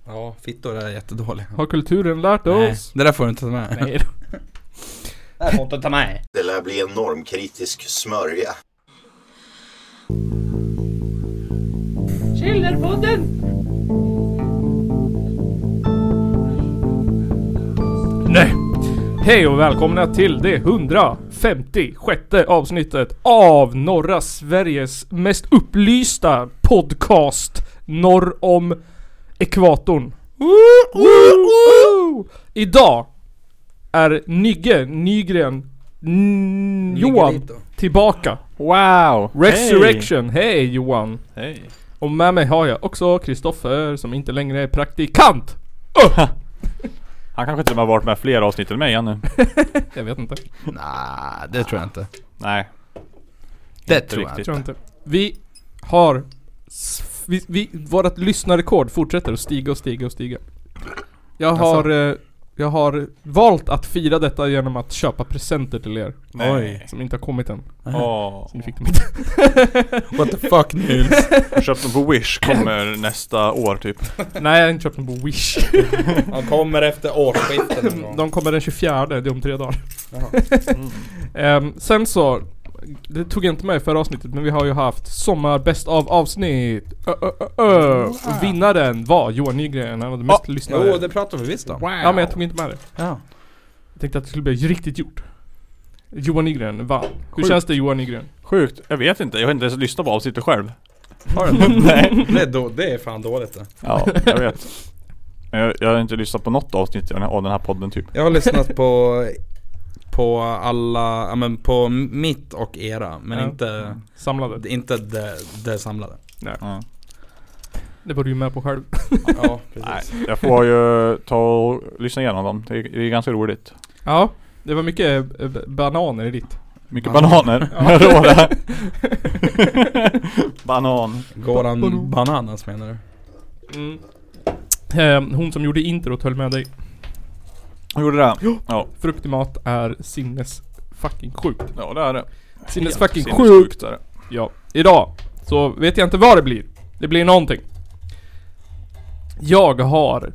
Ja, fittor är jättedåliga. Har kulturen lärt oss? Det där får du inte ta med. Nej. Det där får du inte ta med. Det lär bli en normkritisk smörja. Källarpodden! Nej. Hej och välkomna till det 156 avsnittet av norra Sveriges mest upplysta podcast norr om ekvatorn. Idag är Nygren Johan tillbaka. Wow! Resurrection. Hej Johan. Hej. Och med mig har jag också Kristoffer som inte längre är praktikant. Han kanske till och med har varit med fler avsnitt än mig ännu. Jag vet inte. Nej, det tror jag inte. Nej. Det tror jag inte. Vi har vårat lyssnarrekord fortsätter att stiga. Jag har valt att fira detta genom att köpa presenter till er. Nej. Som inte har kommit än. Åh. Så ni fick dem inte. What the fuck Nils? Jag köpte dem på Wish, kommer nästa år typ. Nej, jag har inte köpt dem på Wish. Han kommer efter årsskiftet. De kommer den 24, det är om 3 dagar. Sen så, det tog jag inte med i förra avsnittet, men vi har ju haft sommarbäst av avsnitt. Vinnaren var Johan Nygren, han hade mest lyssnare. Jo, det pratar vi visst om. Wow. Ja, men jag tog inte med det. Ja. Jag tänkte att det skulle bli riktigt gjort. Johan Nygren vann. Hur känns det Johan Nygren? Sjukt, jag vet inte, jag har inte ens lyssnat på avsnittet själv. Har du inte? Nej. Det är fan dåligt det. Ja, jag vet. Men jag har inte lyssnat på något avsnitt av den här podden typ. Jag har lyssnat på alla, men på mitt och era, men inte samlade. Inte det samlade. Nej. Ja. Det var du ju med på själv. Ja, precis. Nej, jag får ju ta och lyssna igenom dem. Det är ganska roligt. Ja, det var mycket bananer i ditt. Mycket bananer. Ja. Banan. Goran Bananas menar du? Hon som gjorde introt höll med dig. Hon gjorde det? Ja. Frukt i mat är sinnes fucking sjukt. Ja, det är det. Sinnes fucking sjukt är det. Ja, idag så vet jag inte vad det blir. Det blir någonting. Jag har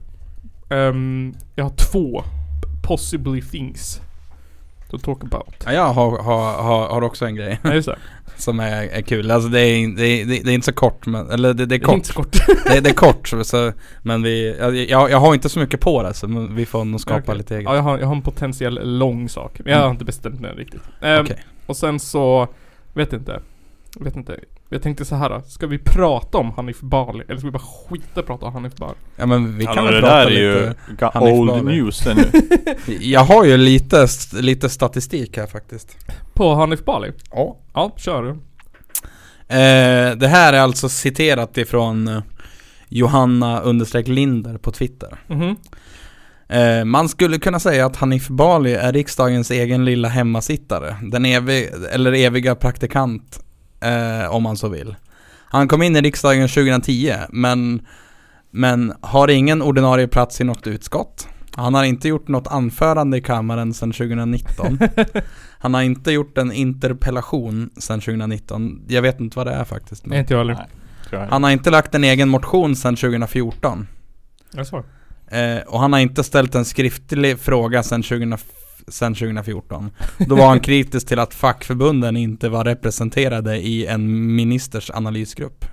2 possibly things to talk about. Ja, jag har också en grej. Ja, just det. Som är kul. Alltså det är inte så kort, men eller det är kort. Det är inte så kort. det är kort så, men jag har inte så mycket på det, så vi får nog skapa lite eget. Ja, jag har en potentiell lång sak. Men jag har inte bestämt mig riktigt. Okay. Och sen så vet inte. Jag tänkte så här, ska vi prata om Hanif Bali eller ska vi bara skita och prata om Hanif Bali? Ja, men vi kan väl det prata där är lite ju old news nu. Jag har ju lite statistik här faktiskt. På Hanif Bali? Ja. Ja, kör du. Det här är alltså citerat ifrån Johanna_Linder på Twitter. Man skulle kunna säga att Hanif Bali är riksdagens egen lilla hemmasittare. Den eviga praktikant, om man så vill. Han kom in i riksdagen 2010, men har ingen ordinarie plats i något utskott. Han har inte gjort något anförande i kammaren sedan 2019. Han har inte gjort en interpellation sedan 2019. Jag vet inte vad det är faktiskt. Men inte jag heller. Han har inte lagt en egen motion sedan 2014. Jag svarar. Och han har inte ställt en skriftlig fråga sedan 2014. Då var han kritisk till att fackförbunden inte var representerade i en ministers analysgrupp.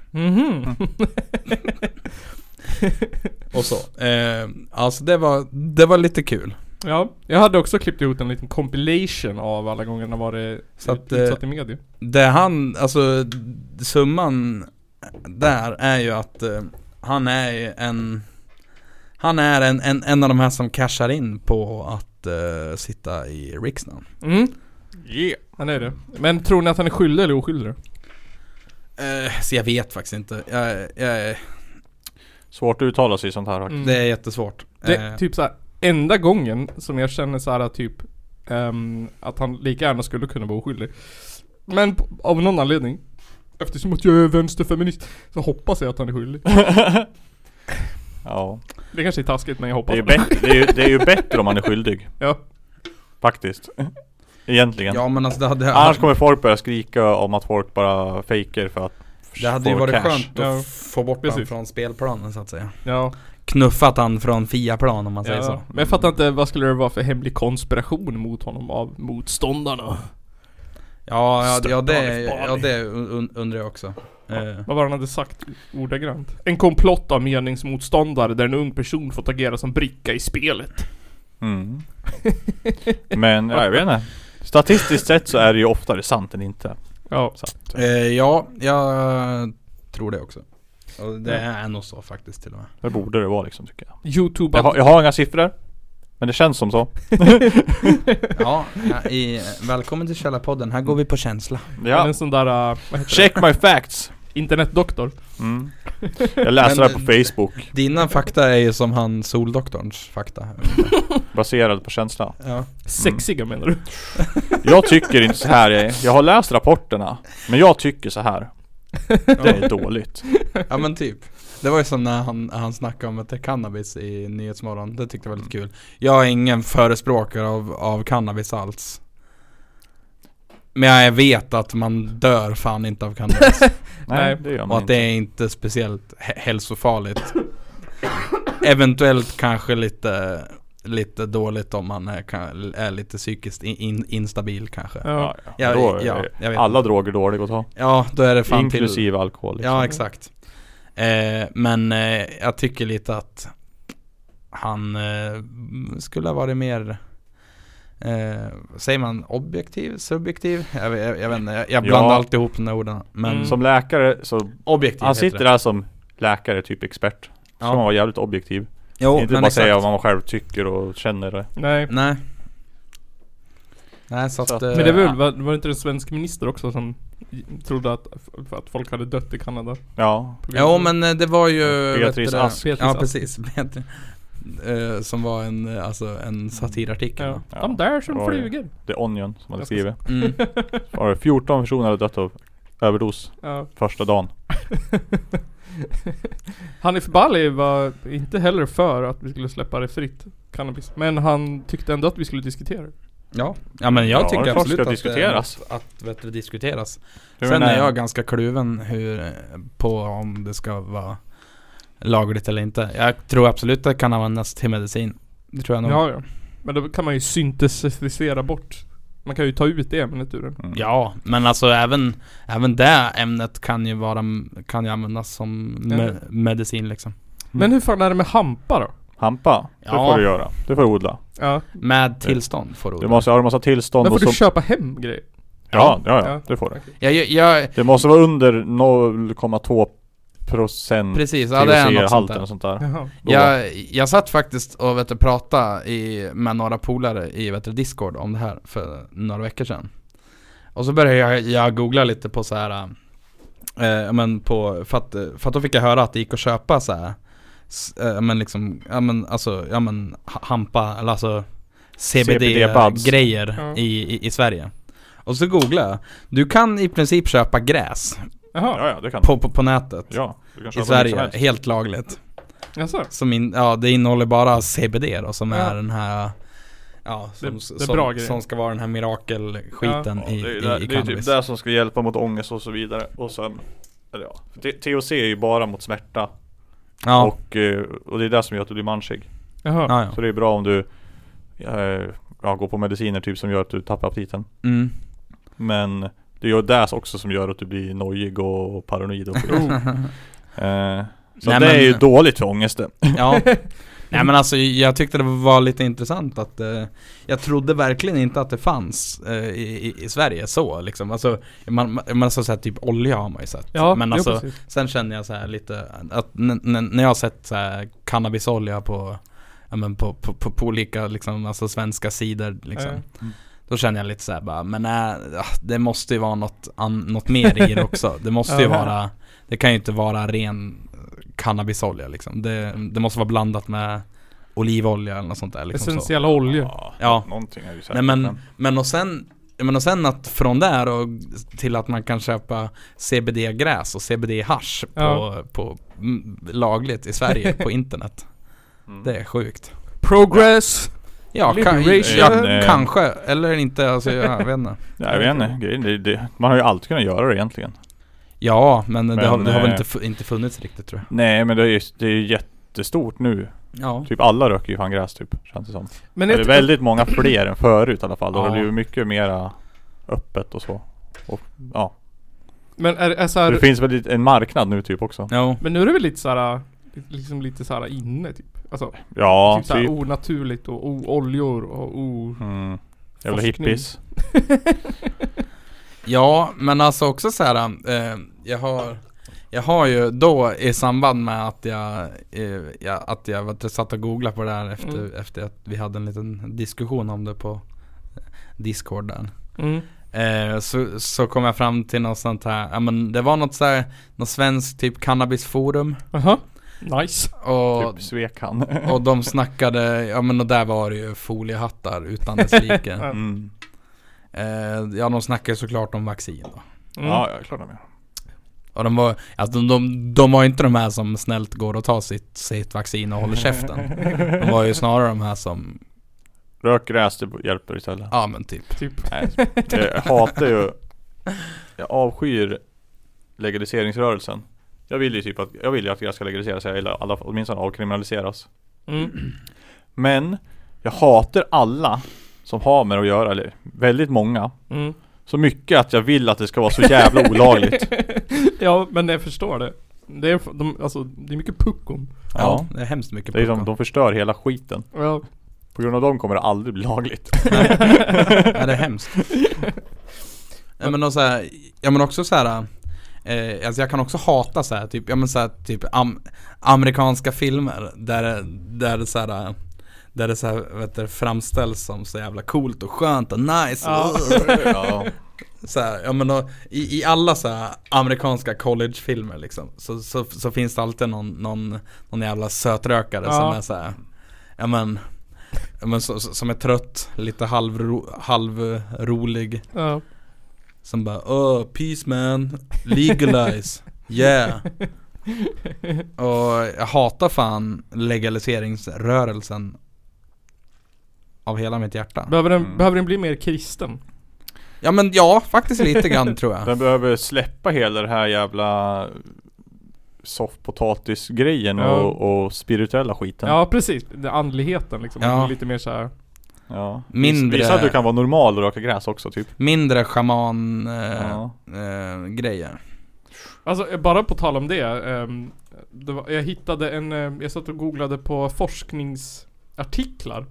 Och så. Alltså det var lite kul. Ja, jag hade också klippt ut en liten compilation av alla gånger han varit utsatt i media. Det alltså summan där är ju att han är en av de här som cashar in på att sitta i riksdagen. Yeah. Han är det. Men tror ni att han är skyldig eller oskyldig då? Så jag vet faktiskt inte. Jag svårt att uttala sig i sånt här. Det är jättesvårt. Det typ så här, enda gången som jag känner så här typ att han lika gärna skulle kunna vara oskyldig. Men av någon anledning, eftersom att jag är vänsterfeminist, så hoppas jag att han är skyldig. Ja. Det kanske är taskigt, men jag hoppas. Det är ju bättre om man är skyldig. Ja. Faktiskt. Egentligen. Ja, men alltså annars kommer folk börja skrika om att folk bara fejker för att det hade ju varit cash. skönt att få bort den från spelplanen så att säga. Ja. knuffat han från Fiaplan om man säger så. Men jag fattar inte, vad skulle det vara för hemlig konspiration mot honom av motståndarna? Ja, det undrar jag också. Vad var han hade sagt ordagrant? En komplott av meningsmotståndare där en ung person fått agera som bricka i spelet. Men jag vet inte. Statistiskt sett så är det ju oftare sant än inte. Ja. Ja, jag tror det också. Och det är nog så faktiskt till och med. Det borde det vara liksom, tycker jag. YouTube. Jag har inga siffror, men det känns som så. Välkommen till Källarpodden. Här går vi på känsla. Ja. En sån där, vad heter Check my facts. Internetdoktor. Jag läser det på Facebook. Dina fakta är ju som han Soldoktorns fakta. Baserad på känsla. Ja. Sexiga menar du? Jag tycker inte så här. Jag har läst rapporterna, men jag tycker så här. Det är dåligt. Ja men typ. Det var ju som när han snackade om att det är cannabis i Nyhetsmorgon. Det tyckte jag var lite kul. Jag är ingen förespråkare av cannabis alls. Men jag vet att man dör fan inte av cannabis. Nej, det gör man och att inte. det är inte speciellt hälsofarligt. Eventuellt kanske lite dåligt om man är lite psykiskt instabil kanske. Ja. Jag vet alla inte. droger dåliga att ta. Ja, då är det fan inklusive alkohol liksom. Ja, exakt. Men jag tycker lite att han skulle ha varit mer säger man objektiv, subjektiv? Jag vet inte, jag blandar alltid ihop de där orden. Men som läkare så objektiv. han sitter där som läkare, typ expert. Så man var jävligt objektiv. Jo, inte men bara exakt. säga vad man själv tycker och känner det. Nej. Så att, men det var det inte en svensk minister också som trodde att folk hade dött i Kanada? Ja. Jo, men det var ju Beatrice Ask. Ja, precis. Som var en satirartikel. Ja. De där som flyger. The Onion som hade skrivit. Mm. 14 personer hade dött av överdos första dagen. Hanif Bali var inte heller för att vi skulle släppa det fritt, cannabis. Men han tyckte ändå att vi skulle diskutera det. Ja, men jag tycker det absolut ska att diskuteras. det diskuteras. Hur Sen är är jag ganska kluven på om det ska vara lagligt eller inte. Jag tror absolut att det kan användas till medicin. Det tror jag nog. Ja. Men då kan man ju syntetisera bort. Man kan ju ta ut det ämnet ur den. Ja, men alltså även det ämnet kan ju användas som medicin liksom. Men hur fan är det med hampa då? Hampa? Det får du göra. Det får du odla. Ja. Med tillstånd får du odla. Du måste ha en massa tillstånd. Men får och du så... köpa hem grejer? Ja, det får du. Det måste vara under 0,2% precis, ja, det är något sånt där. Och sånt där. Jag satt faktiskt och prata med några polare i Discord om det här för några veckor sedan. Och så började jag googla lite på så här för att då fick jag höra att det gick att köpa så här hampa eller alltså CBD-grejer i Sverige. Och så googlade jag. Du kan i princip köpa gräs. Jaha. Ja, det kan på nätet. Ja, du kan köpa i Sverige, helt lagligt. Jaså? Det innehåller bara CBD då, som är den här som ska vara den här mirakelskiten i cannabis. Det är typ det som ska hjälpa mot ångest och så vidare. Och sen THC är ju bara mot smärta. Ja. Och det är det som gör att du blir manchig. Jaha. Ja. Så det är bra om du går på mediciner typ som gör att du tappar aptiten. Mm. Men det är ju det också som gör att du blir nojig och paranoid och så det är ju dåligt för ångesten. Ja. Nej, men alltså jag tyckte det var lite intressant att jag trodde verkligen inte att det fanns i Sverige så liksom. Alltså man så här, typ olja har man ju sett. Ja, men alltså sen känner jag så här lite att när jag har sett så här cannabisolja på olika liksom, alltså svenska sidor liksom. Då känner jag lite så här bara, men det måste ju vara något mer i det också. Det måste ju vara, det kan ju inte vara ren cannabisolja liksom. Det måste vara blandat med olivolja eller något sånt där liksom. Essentiella olja. Ja, någonting är ju säkert. Nej, men och sen att från där och till att man kan köpa CBD-gräs och CBD-hasch på lagligt i Sverige på internet. Det är sjukt. Progress. Ja, kanske. Eller inte, alltså jag vet inte. Jag vet inte. Man har ju alltid kunnat göra det egentligen. Ja, men det har väl inte funnits riktigt, tror jag. Nej, men det är ju jättestort nu. Ja. Typ alla röker ju fan gräs typ, känns det som. Men Det är väldigt många fler än förut i alla fall. Då Ja. är det ju mycket mera öppet och så. Och, ja. Men är så Så här, det finns väl en marknad nu typ också. Jo. men nu är det väl lite såhär, liksom lite såhär inne typ. Alltså Ja, typ såhär typ. onaturligt och oljor och Jävla forskning. hippies. Ja, men alltså också så här, jag har ju då i samband med att jag satt och googlade på det här efter att vi hade en liten diskussion om det på Discord där. Så kom jag fram till något sånt här, ja men det var något så här, något svenskt typ cannabisforum. Aha. Nice. Och Typ svek han. och de snackade, ja men och där var det ju foliehattar utan dess like. Ja, de snackade såklart om vaccin då. Ja, klart de är. Och de var, alltså de var inte de här som snällt går och tar sitt vaccin och håller käften. De var ju snarare de här som, Rök gräs, det hjälper istället. ja men typ. Nej, jag hatar ju, jag avskyr legaliseringsrörelsen. Jag vill ju att gräs ska legaliseras, eller alla, åtminstone avkriminaliseras. Men jag hatar alla som har med att göra, eller väldigt många. Så mycket att jag vill att det ska vara så jävla olagligt. Ja, men jag förstår det. Det är, det är mycket puckon. Ja, det är hemskt mycket Det är som puckon. de förstör hela skiten. Ja. På grund av dem kommer det aldrig bli lagligt. Nej, det är hemskt. Ja, men, så här, ja, men också så här, alltså jag kan också hata så här, typ, ja, men så här, typ amerikanska filmer där det så här, där det så här, vet du, framställs som så jävla coolt och skönt och nice. Ja. Så här, ja men då, i alla så här amerikanska collegefilmer liksom, så finns det alltid någon jävla sötrökare som är så här, ja men som är trött, lite halvrolig. Ja. Som bara, oh, peace man, legalize, yeah. Och jag hatar fan legaliseringsrörelsen av hela mitt hjärta. Behöver den bli mer kristen? Ja men ja, faktiskt lite grann tror jag. Den behöver släppa hela det här jävla softpotatis-grejen och spirituella skiten. Ja, precis. Den andligheten liksom. Ja. Lite mer så här. Ja. Mindre- Visa att du kan vara normal och röka gräs också typ. Mindre shaman grejer. Alltså, bara på tal om det. Jag hittade jag satt och googlade på forskningsartiklar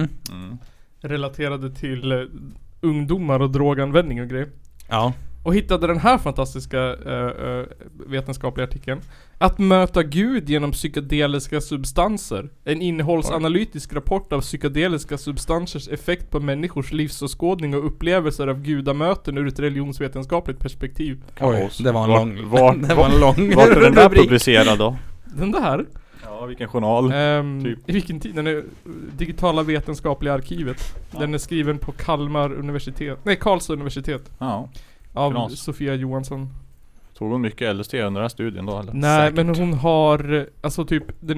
relaterade till ungdomar och droganvändning och grejer. Ja. Och hittade den här fantastiska vetenskapliga artikeln. Att möta Gud genom psykedeliska substanser. En innehållsanalytisk rapport av psykedeliska substansers effekt på människors livsåskådning och upplevelser av gudamöten ur ett religionsvetenskapligt perspektiv. Oj, det var en lång det var en lång Vart är den där rubrik. publicerad då? Den där? Ja, vilken journal? Typ. I vilken tid? Den är digitala vetenskapliga arkivet. Den är skriven på Karlstad universitet. Ja. Av Knas. Sofia Johansson. Tog hon mycket LSD under den här studien då eller? Nej, Säkert. men hon har, alltså typ, det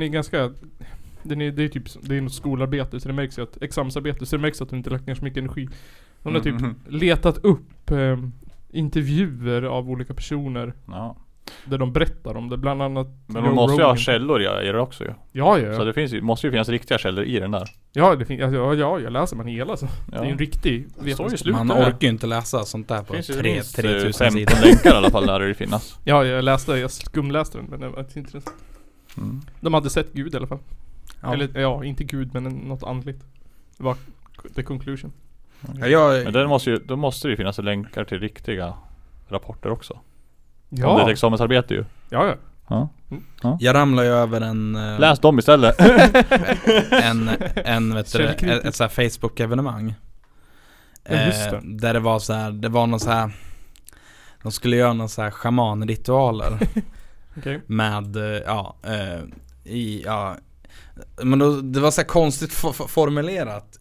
är typ, det är något skolarbete, så det märks ju att, examensarbete, så det märks att hon inte lagt ner så mycket energi. Hon har typ letat upp intervjuer av olika personer. Ja. Där de berättar om det, bland annat. Men de måste ju ha källor i det också ju. Ja. Så det måste ju finnas riktiga källor i den där. Ja, det finns, jag läser man hela så. Ja. Det är en riktig står ju vetenskap. slut. Man orkar ju inte läsa sånt där på Finns ju minst 3000 15 sidor. länkar i alla fall där det finnas. Ja, jag skumläste den, men det var inte intressant. De hade sett Gud i alla fall. Ja. Eller, ja, inte Gud, men något andligt. Det var the conclusion. Ja, Men då måste det ju finnas länkar till riktiga rapporter också. Om det är ett Ja, examensarbete ju. ja. jag ramlar ju över en Läs dem istället. ett så här Facebook-evenemang. Ja, just det. Där det var någon så här, de skulle göra någon så här shamanritualer. Okej. Med men då, det var så här konstigt formulerat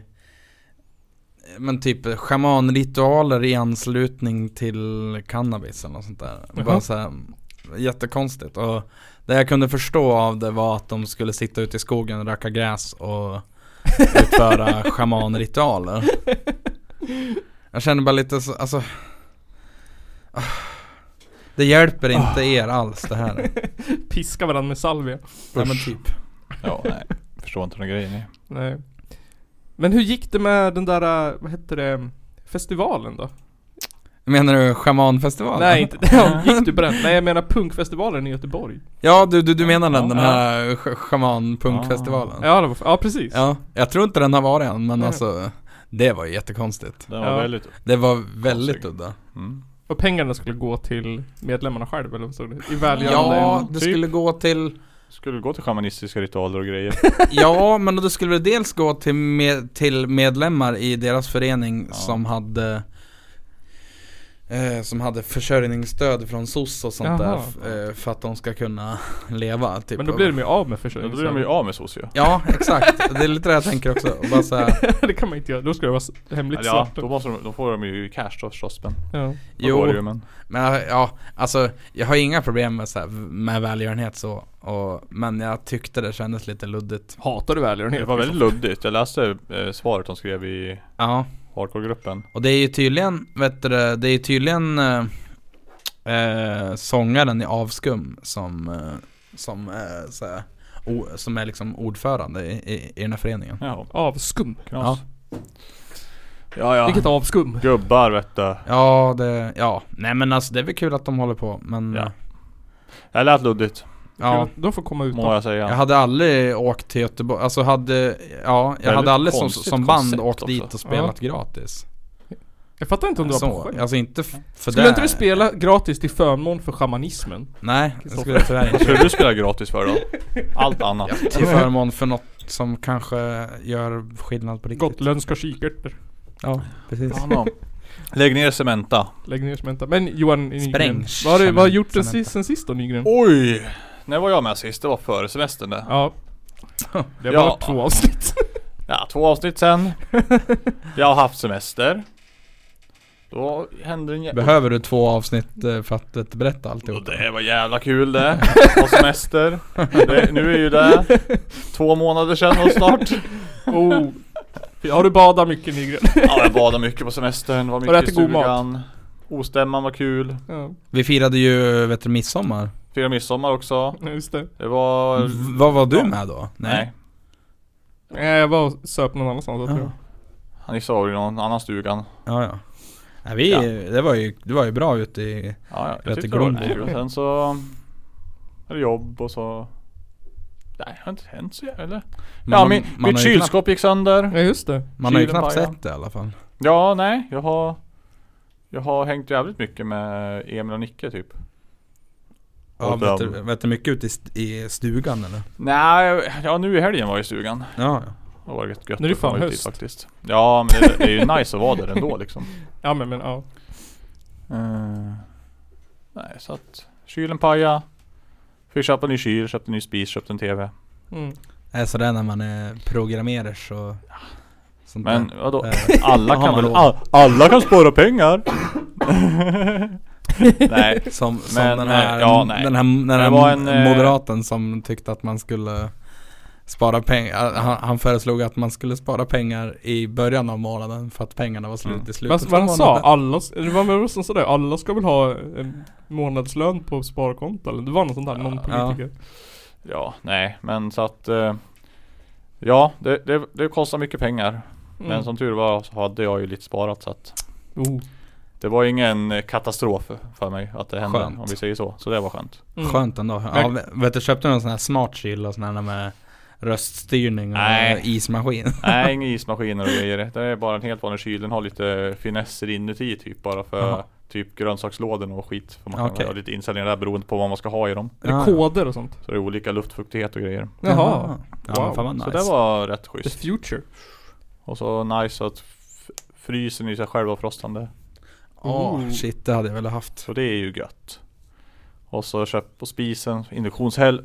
men typ shamanritualer i anslutning till cannabis eller något sånt där. Det var så här jättekonstigt, och det jag kunde förstå av det var att de skulle sitta ute i skogen och röka gräs och utföra shamanritualer. Jag känner bara lite så, alltså Det hjälper inte er alls det här. Piska varandra med salvia. Ja men typ. Ja, nej. Förstår inte några grejer. Nej. Men hur gick det med den där, vad heter det, festivalen då? Menar du Schamanfestivalen? Nej, inte ja, gick du på den? Nej, jag menar punkfestivalen i Göteborg. Ja, du menar den här Schaman-punkfestivalen. Ja, precis. Ja, jag tror inte den har varit än, men alltså det var ju jättekonstigt. Det var väldigt konstigt. udda. Och pengarna skulle gå till medlemmarna själva eller så, i välgörande. Ja, det skulle gå till shamanistiska ritualer och grejer. Ja, men då skulle det dels gå till medlemmar i deras förening som hade försörjningsstöd från SOS och sånt där för att de ska kunna leva typ. Men då blir de ju av med försörjningsstöd. Då blir de ju av med SOS ju. Ja, exakt. Det är lite det jag tänker också. Bara så här. Det kan man inte göra. Då ska det vara hemligt ja, svart. då får de ju cash då förstås. Ja. Jo, men ja, alltså jag har inga problem med välgörenhet så. Men jag tyckte det kändes lite luddigt. Hatar du välgörenhet? Det var väldigt luddigt. Jag läste svaret de skrev i hardcore-gruppen. Och det är ju tydligen, sångaren i Avskum som är liksom ordförande i den här föreningen. Ja. Avskum? Ja. Ja. Vilket avskum? Gubbar vet du. Nej men alltså det är väl kul att de håller på, men det lät luddigt. Ja, de får komma ut. Må jag säga. Jag hade aldrig åkt till Göteborg. Alltså jag hade aldrig som band åkt dit och spelat gratis. Jag fattar inte om du var på själv. Alltså inte för skulle inte du spela gratis till förmån för shamanismen? Nej, det skulle jag tyvärr inte. Skulle du spela gratis för då? Allt annat. Ja, till förmån för något som kanske gör skillnad på riktigt. Gotländska kikärtor. Ja, precis. Lägg ner Cementa. Men Johan Nygren, vad har du gjort sen sist då, Nygren? Oj! När var jag med sist? Det var före semestern det. Ja. Det var 2 avsnitt. Ja, 2 avsnitt sen. Jag har haft semester. Då händer en Behöver du 2 avsnitt för att berätta alltihop? Det var jävla kul det. På semester. Nu är ju det 2 månader sedan och snart. Har du badat mycket, Nygren? Ja, jag badade mycket på semestern. Var mycket i stugan. Ostämman var kul. Ja. Vi firade ju midsommar. Firade midsommar också. Just det. Det var... Vad var du med då? Nej. Jag var och söp någon annanstans, tror jag. Han sa i någon annan stugan. Ja. Nej, det var ju bra ute i... Ja, jag tyckte det var kul. Sen så... Eller jobb och så... Nej, det har inte hänt så eller? Ja, mitt kylskåp gick sönder. Ja, just det. Man har ju knappt sett det i alla fall. Ja, nej. Jag har hängt jävligt mycket med Emil och Nicke typ. Ja, vet du mycket ute i stugan eller? Nej, nu i helgen var jag i stugan. Ja. Det var rätt gött. Nu är det fan höst faktiskt. Ja, men det är ju nice att vara där ändå liksom. Ja, men ja. Nej, så att kylen paja. Fick köpa en ny kyl, köpte en ny spis, köpte en tv. Så det är när man är programmerare så... Men vadå? Alla kan spara pengar. Nej. Som den här moderaten som tyckte att man skulle spara pengar. Han föreslog att man skulle spara pengar i början av månaden för att pengarna var slut i slutet. Vad han sa? Det var väl som sådär, alla ska väl ha en månadslön på sparkonto eller? Det var något sånt där, någon politiker. Ja, nej, men så att ja, det kostar mycket pengar. Men som tur var så hade jag ju lite sparat så att det var ingen katastrof för mig att det hände, om vi säger så. Så det var skönt. Skönt ändå. Ja, vet du, köpte någon sån här smart kyl och sån här med röststyrning och ismaskin? Nej, ingen ismaskiner och grejer. Det är bara en helt vanlig kyl. Den har lite finesser inuti typ bara för typ grönsakslådor och skit. För man kan ha lite inställningar där beroende på vad man ska ha i dem. Är det koder och sånt? Så det är olika luftfuktighet och grejer. Jaha. Wow. Så det var rätt schysst. The future. Och så nice att frysen i sig själv var frostande. Shit, det hade jag väl haft. Så det är ju gött. Och så köpt på spisen, induktionshäll.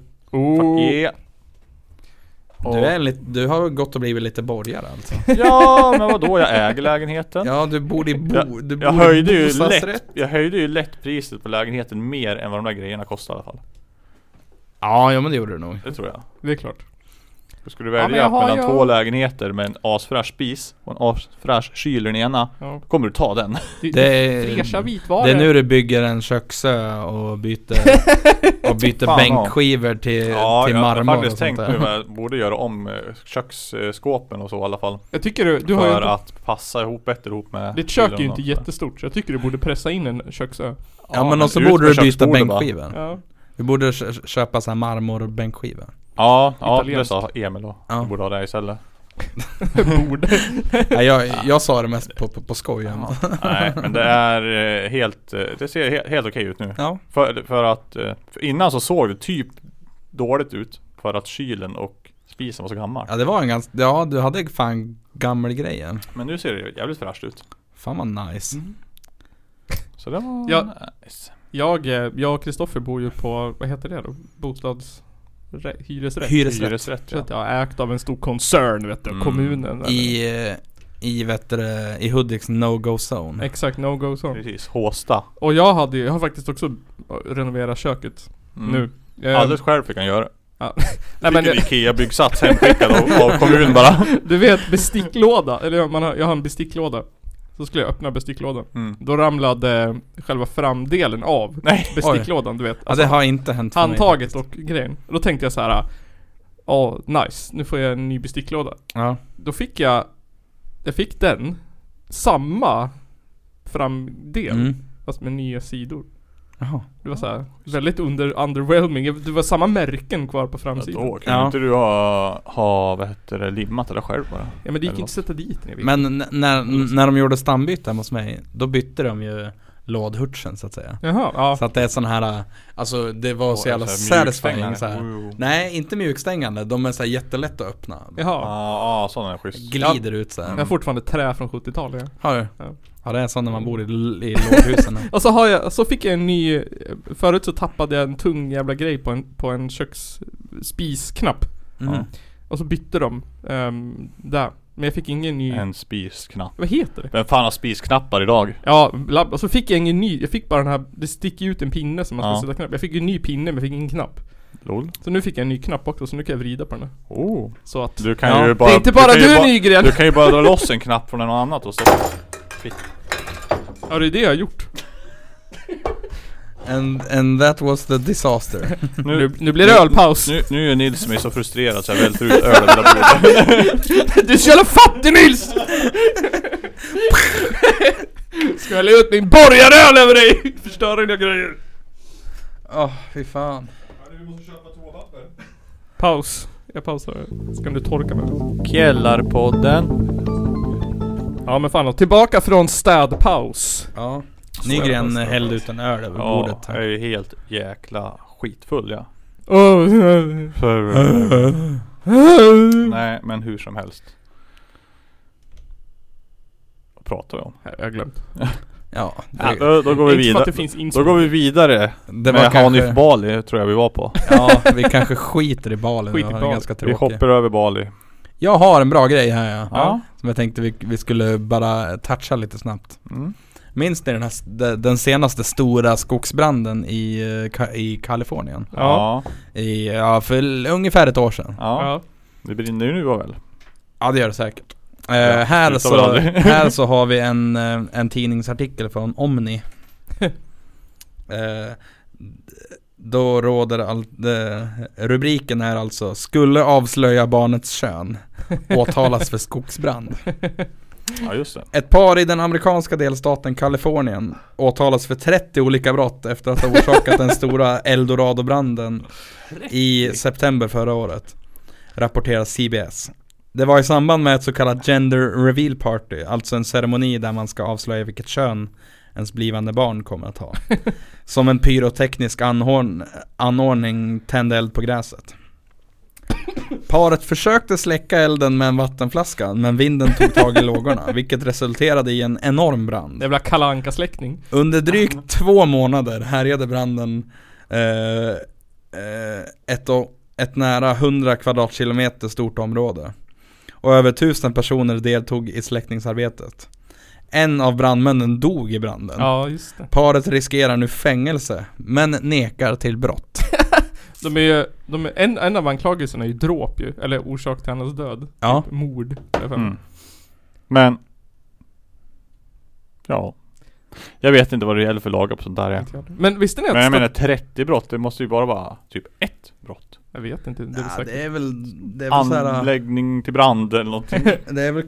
Du har gått och blivit lite borgare alltså. Ja, men vadå? Jag äger lägenheten. Ja, du bor i jag höjde ju lätt priset på lägenheten mer än vad de där grejerna kostar i alla fall. Ja, men det gjorde du nog. Det tror jag. Det är klart. Ska du välja mellan 2 lägenheter med en asfräsch spis och en asfräsch kyl i den ena, kommer du ta den. Det är nu du bygger en köksö och byter bänkskivor till marmor. Jag har faktiskt tänkt nu att jag borde göra om köksskåpen och så i alla fall. Jag tycker du för att passa bättre ihop med ditt kök är ju inte jättestort, så jag tycker du borde pressa in en köksö. Ja, men också borde du byta bänkskivor. Ja. Du borde köpa så här marmorbänkskivor. Ja, det sa Emil då. Du borde ha det istället. Borde. Jag sa det mest på skojen. Nej, men det är det ser helt okej ut nu. Ja. För att innan så såg det typ dåligt ut för att kylen och spisen var så gammal. Ja, det var du hade fan gammal grejer. Men nu ser det jävligt fräscht ut. Fan vad nice. Så det var nice. Jag och Kristoffer bor ju på, vad heter det då? Hyresrätt. Ja, ägt av en stor koncern, vet du, kommunen. I Hudiks no-go zone. Exakt, no-go zone. Precis, Håsta. Och jag har faktiskt också renoverat köket nu. Alldeles själv fick han göra. Ja. Nej, men Ikea-byggsats hemskickad av kommunen bara. Du vet, besticklåda. Eller jag har en besticklåda. Så skulle jag öppna besticklådan. Då ramlade själva framdelen av besticklådan, du vet. Alltså, det har inte hänt för handtaget och grejen. Då tänkte jag så här: nice, nu får jag en ny besticklåda. Ja. Då fick jag fick den samma framdel fast med nya sidor. Jaha. Det var så här väldigt underwhelming. Det var samma märken kvar på framsidan. Då kan inte du ha limmat eller själv bara. Ja, men det gick inte att sätta dit den. Men när de gjorde stambyte hos mig, då bytte de ju lådhurtsen så att säga. Jaha, ja. Så att det är sån här, alltså det var så jävla satisfying så här. Nej, inte mjukstängande. De är så här jättelätt att öppna. Jaha. Sådana är schysst. Glider ut så här. Jag har fortfarande trä från 70-talet. Har du? Ja, det är sån när man bor i lådhusen. Och så fick jag en ny. Förut så tappade jag en tung jävla grej på en köksspisknapp. Och så bytte de där. Men jag fick ingen ny. En spisknapp. Vad heter det? Vem fan har spisknappar idag? Ja, och så fick jag ingen ny. Jag fick bara den här, det sticker ut en pinne som man ska sätta knapp. Jag fick en ny pinne men jag fick ingen knapp. Lol. Så nu fick jag en ny knapp också, så nu kan jag vrida på den. Så att du kan ju bara, det är inte bara du Nygren. Du kan ju bara dra loss en knapp från något annat och så. Ja, det är det jag har gjort. And that was the disaster. Nu blir det ölpaus. Nu är Nils som är så frustrerad så jag välter ut öl över bordet. Du är så jävla fattig, Nils. Ska jag lägga ut min borgaröl över dig? Förstör dina grejer. Fy fan. Vi måste köpa toapapper. Paus. Jag pausar. Ska du torka mig? Källarpodden. Ja, men fan, tillbaka från städpaus. Ja. Nygren hällde ut en öl över bordet här. Jag är ju helt jäkla skitfull, ja. Nej, men hur som helst. Vad pratar vi om? Jag har glömt. Ja, då går vi vidare. Då går vi vidare. Det med Hanif Bali tror jag vi var på. Ja, vi kanske skiter i Bali. Det var ganska tråkigt. Vi hoppar över Bali. Jag har en bra grej här, som jag tänkte vi skulle bara toucha lite snabbt. Minns ni den senaste stora skogsbranden i Kalifornien? Ja. För ungefär ett år sedan. Ja. Det brinner ju nu väl? Ja, det gör det säkert. Här så har vi en tidningsartikel från Omni. Då råder rubriken är alltså: skulle avslöja barnets kön, åtalas för skogsbrand. Ja, just det. Ett par i den amerikanska delstaten Kalifornien åtalas för 30 olika brott efter att ha orsakat den stora Eldorado-branden i september förra året, rapporterar CBS. Det var i samband med ett så kallat gender reveal party, alltså en ceremoni där man ska avslöja vilket kön ens blivande barn kommer att ha. Som en pyroteknisk anordning tände eld på gräset. Paret försökte släcka elden med en vattenflaska, men vinden tog tag i lågorna, vilket resulterade i en enorm brand. Det blev Kalle Anka-släckning. Under drygt 2 månader härjade branden ett nära 100 kvadratkilometer stort område. Och över 1000 personer deltog i släckningsarbetet. En av brandmännen dog i branden. Ja, just det. Paret riskerar nu fängelse, men nekar till brott. En av anklagelserna är ju dråp ju. Eller orsak till hennes död. Ja. Typ mord. Men ja, jag vet inte vad det gäller för lagar på sånt där är. Men visste ni att... Men jag menar 30 brott, det måste ju bara vara typ ett brott. Jag vet inte, det är Ja, säkert. det är väl så här, anläggning till brand eller någonting. det är väl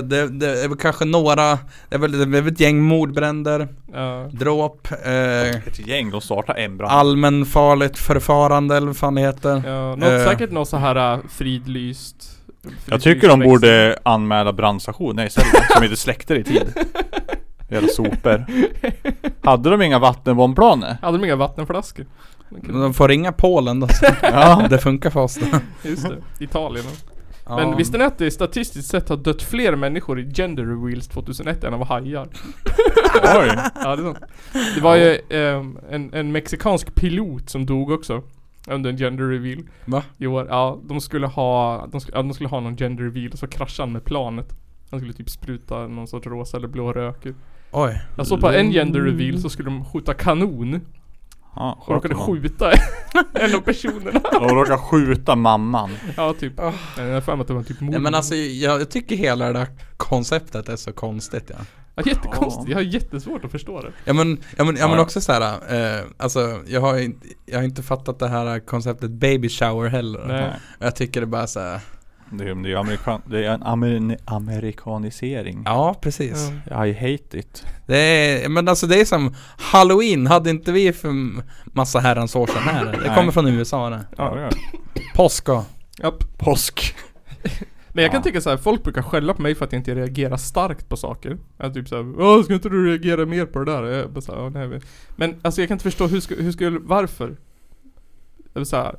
kanske några, det är väl ett gäng mordbränder, dråp, Ett gäng, de startar en brand. allmänfarligt förfarande eller vad fan det heter. Ja, säkert något så här fridlyst. Jag tycker de borde anmäla brandstation istället, som inte släckte det i tid. Jävla sopor. Hade de inga vattenbombplaner? Hade de inga vattenflaskor? De får ringa Polen då. Ja. Det funkar för oss då. Just det, Italien. Ja. Men visste ni att det statistiskt sett har dött fler människor i gender reveals 2001 än av hajar? Oj. Ja, det är sant. Det var ju en mexikansk pilot som dog också under en gender reveal. Va? I år. Ja, de skulle ha någon gender reveal och så kraschade han med planet. Han skulle typ spruta någon sorts rosa eller blå rök. Oj. Jag såg på en gender reveal så skulle de skjuta kanon. Ja, Och råkade skjuta en av personerna. De råkade skjuta mamman. Ja, typ. Jag får att det var typ mord. Ja, men alltså jag tycker hela det där konceptet är så konstigt, ja. Ja, jättekonstigt. Jag har jättesvårt att förstå det. Ja men också så här, alltså jag har inte fattat det här konceptet baby shower heller. Nej. Jag tycker det bara så här. Det är en amerikanisering. Ja, precis. I hate it. Det är som Halloween hade inte vi för massa herrans år sedan här. Det kommer från USA det. Ja, det gör det. Påsk och Påsk. Men jag kan tycka så här, folk brukar skälla på mig för att jag inte reagerar starkt på saker. Jag typ såhär, ska inte du reagera mer på det där? Jag bara så här, nej. Men alltså jag kan inte förstå varför? Jag vill säga,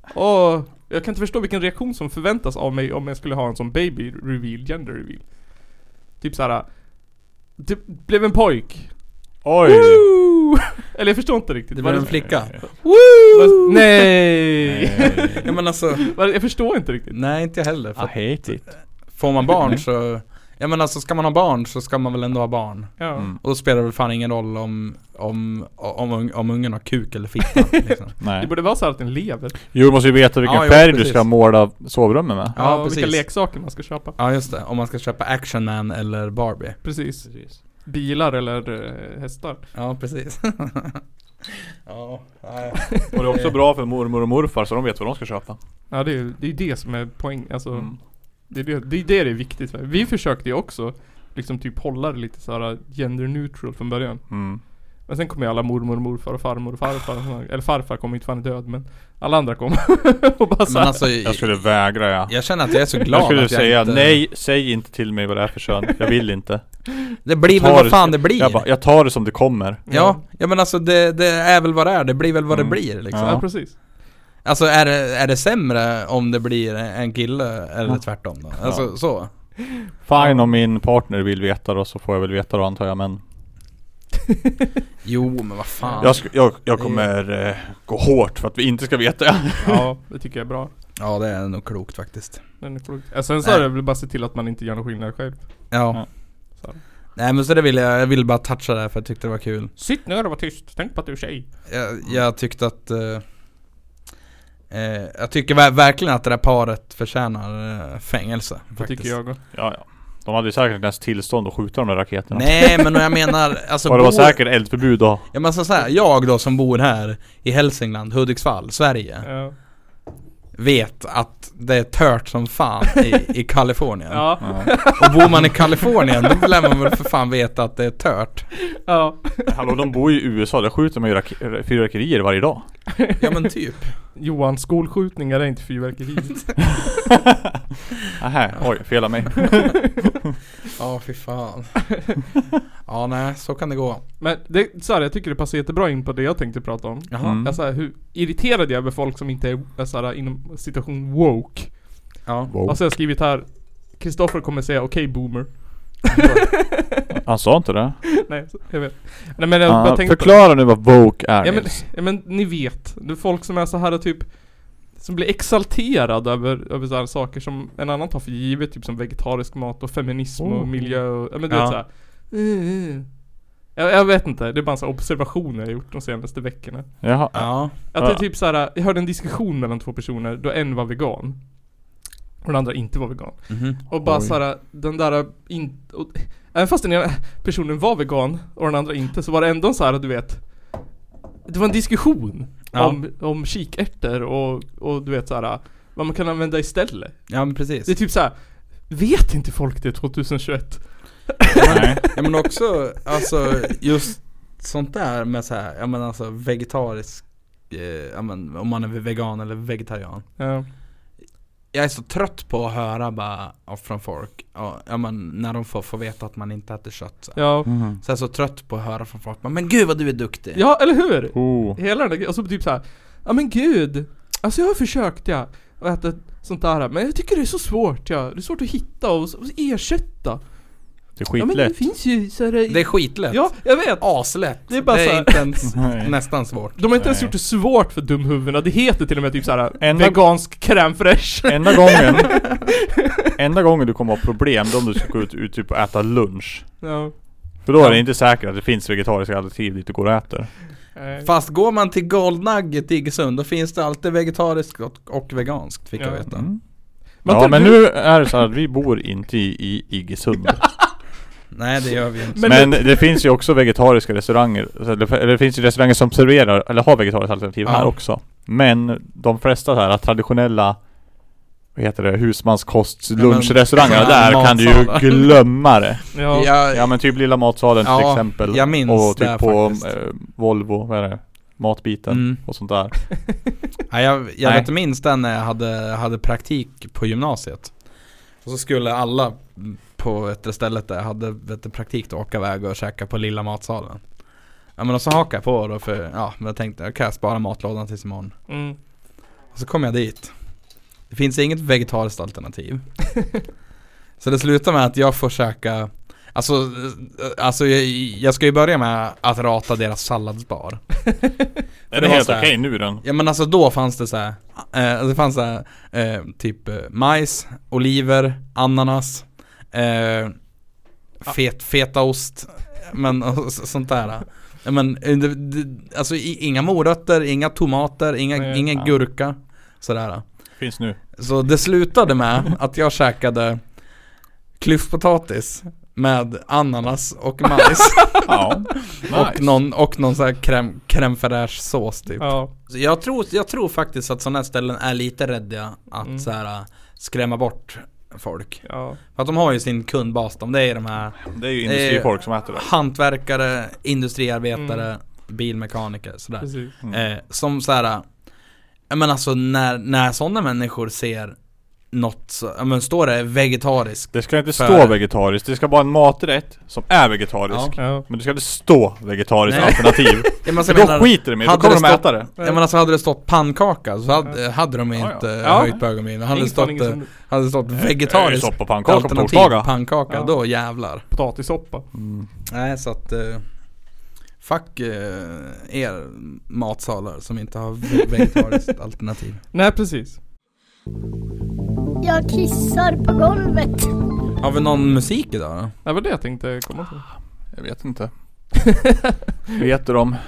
jag kan inte förstå vilken reaktion som förväntas av mig om jag skulle ha en sån baby reveal, gender reveal. Typ såhär, det blev en pojk. Oj. Woo! Eller jag förstår inte riktigt. Det blev en flicka. Woo! Nej. Ja men alltså, jag förstår inte riktigt. nej inte jag heller. I hate it. Får man barn så, ja men alltså ska man ha barn så ska man väl ändå ha barn. Ja. Och då spelar det väl fan ingen roll om ungen har kuk eller fitta liksom. Nej. Det borde vara så här att den lever. Jo, du måste ju veta vilken färg du ska måla sovrummet med. Ja, precis. vilka leksaker man ska köpa. Ja just det, om man ska köpa Action Man eller Barbie. Precis. Bilar eller hästar. Ja precis. Ja, nej. Och det är också bra för mormor och morfar så de vet vad de ska köpa. Ja, det är det som är poäng. Alltså, det är viktigt. Vi försökte ju också liksom typ hålla det lite så här gender neutral från början. Men sen kom ju alla mormor och morfar och farmor och farfar. Eller farfar kom inte, fan är död, men alla andra kom. Och bara så här. Alltså, jag skulle vägra, ja. Jag känner att jag är så glad. Jag skulle att säga inte... nej, säg inte till mig vad det är för kön. Jag vill inte. Det blir väl vad fan det blir. Jag tar det som det kommer. Ja men alltså det är väl vad det är. Det blir väl vad det blir liksom. Ja, precis. Alltså är det sämre om det blir en kille eller tvärtom då? Alltså så. Fine om min partner vill veta då, så får jag väl veta då, antar jag, men jo men vad fan. Jag kommer gå hårt för att vi inte ska veta. Ja, det tycker jag är bra. Ja, det är nog klokt faktiskt. Den är klokt. Sen så är det väl bara se till att man inte gör någon skillnad själv. Ja. Så. Nej men så det jag vill bara toucha det för jag tyckte det var kul. Sitt ner och var tyst, tänk på att du är tjej. Jag tyckte att jag tycker verkligen att det där paret förtjänar fängelse. Det tycker jag också. Ja. De hade ju säkert inte ens tillstånd att skjuta de där raketerna. Nej, men jag menar alltså, och det var säkert eldförbud då. Ja men så här, jag då som bor här i Hälsingland, Hudiksvall, Sverige, vet att det är tört som fan i Kalifornien. Ja. Och bor man i Kalifornien, då lär man väl för fan veta att det är tört. Ja. Hallå, de bor ju i USA, där skjuter man ju fyrverkerier varje dag. Ja men typ. Johan, skolskjutningar är inte fyrverkerier. Aha, oj, fel av mig. Ja, fy fan. Ja, nej, så kan det gå. Men det, så här, jag tycker det passar jättebra in på det jag tänkte prata om. Jag så här, hur irriterad jag är över folk som inte är så här, inom situation woke. Ja. Wow. Alltså jag har skrivit här, Kristoffer kommer säga okej, boomer. Han sa inte det. Nej, jag vet. Nej, men jag bara tänkte förklara nu vad woke är. Ja men ni vet, det är folk som är så här typ, som blir exalterad över så här saker som en annan tar för givet, typ som vegetarisk mat och feminism och miljö och, men det är så här. Jag vet inte, det är bara så observationer jag gjort de senaste veckorna. Jaha. Ja. Att det är typ såhär, jag hörde en diskussion mellan 2 personer då en var vegan och den andra inte var vegan. Och bara såhär, den där även fast den ena personen var vegan och den andra inte, så var det ändå såhär, du vet, det var en diskussion om kikärtor och du vet såhär, vad man kan använda istället. Ja, men precis. Det är typ såhär, vet inte folk det 2021? Nej. Ja, men också, alltså, just sånt där med så här, ja men alltså vegetarisk, ja men om man är vegan eller vegetarian. Ja. Jag är så trött på att höra bara från folk, ja men när de får veta att man inte äter kött. Så. Ja. Så jag är så trött på att höra från folk, men gud vad du är duktig. Ja, eller hur? Hela den där, alltså typ så här, ja men gud, alltså jag har försökt att äta sånt där, men jag tycker det är så svårt, det är svårt att hitta och ersätta. Det är skitlätt. Ja, men det finns ju så här, det är skitlätt. Ja, jag vet. Aslätt. Det är bara så här, inte ens nästan svårt. De har inte ens gjort det svårt för dumhuvudena. Det heter till och med typ så här vegansk crème fraîche. Enda gången du kommer ha problem då om du ska gå ut typ och äta lunch. Ja. För då är det inte säkert att det finns vegetariska alternativ dit du går och äter. Fast går man till Gold Nugget i Iggesund, då finns det alltid vegetariskt och veganskt, fick jag veta. Men nu är det så att vi bor inte i Iggesund. Nej, det gör vi inte. Men det finns ju också vegetariska restauranger. Det finns ju restauranger som serverar eller har vegetariska alternativ här också. Men de flesta så här traditionella, vad heter det, husmanskosts lunchrestaurangerna, där kan du ju glömma det. Ja, men typ Lilla Matsalen till exempel. Jag minns och typ det på Volvo, vad är det? Matbiten och sånt där. Jag vet minst den när jag hade praktik på gymnasiet. Och så skulle alla på ett stället där hade praktik att åka iväg och käka på Lilla Matsalen. Ja, men och så hakade jag på då för men jag tänkte jag kan spara matlådan tills imorgon. Och så kom jag dit. Det finns inget vegetariskt alternativ. Så det slutar med att jag får käka, alltså jag ska ju börja med att rata deras salladsbar. Är det helt okej nu då? Ja, men alltså då fanns det så här, det fanns så här, typ majs, oliver, ananas, fetaost, men sånt där. Men alltså inga morötter, inga tomater, ingen gurka sådär. Finns nu. Så det slutade med att jag käkade klyftpotatis med ananas och majs. Nice. och någon så här crème fraîche sås typ. Så jag tror faktiskt att sådana här ställen är lite rädda att så här skrämma bort folk. För att de har ju sin kundbas, det är de här. Det är ju industrifolk som äter det. Hantverkare, industriarbetare, bilmekaniker sådär. Som så här, men alltså när sådana människor ser något så, men står det vegetariskt. Det ska inte stå vegetariskt. Det ska vara en maträtt som är vegetarisk. Men det ska inte stå vegetariskt alternativ. Då skiter de med. Då kommer de äta det. Ja, men alltså hade det stått pannkaka så hade de inte höjt på ögonbrynen. Hade det stått vegetariskt alternativ pannkaka, då jävlar. Potatissoppa. Nej, så att fuck er matsalar som inte har vegetariskt alternativ. Nej, precis. Jag kissar på golvet. Har vi någon musik idag då? Det var det jag tänkte komma till. Jag vet inte. Vet du om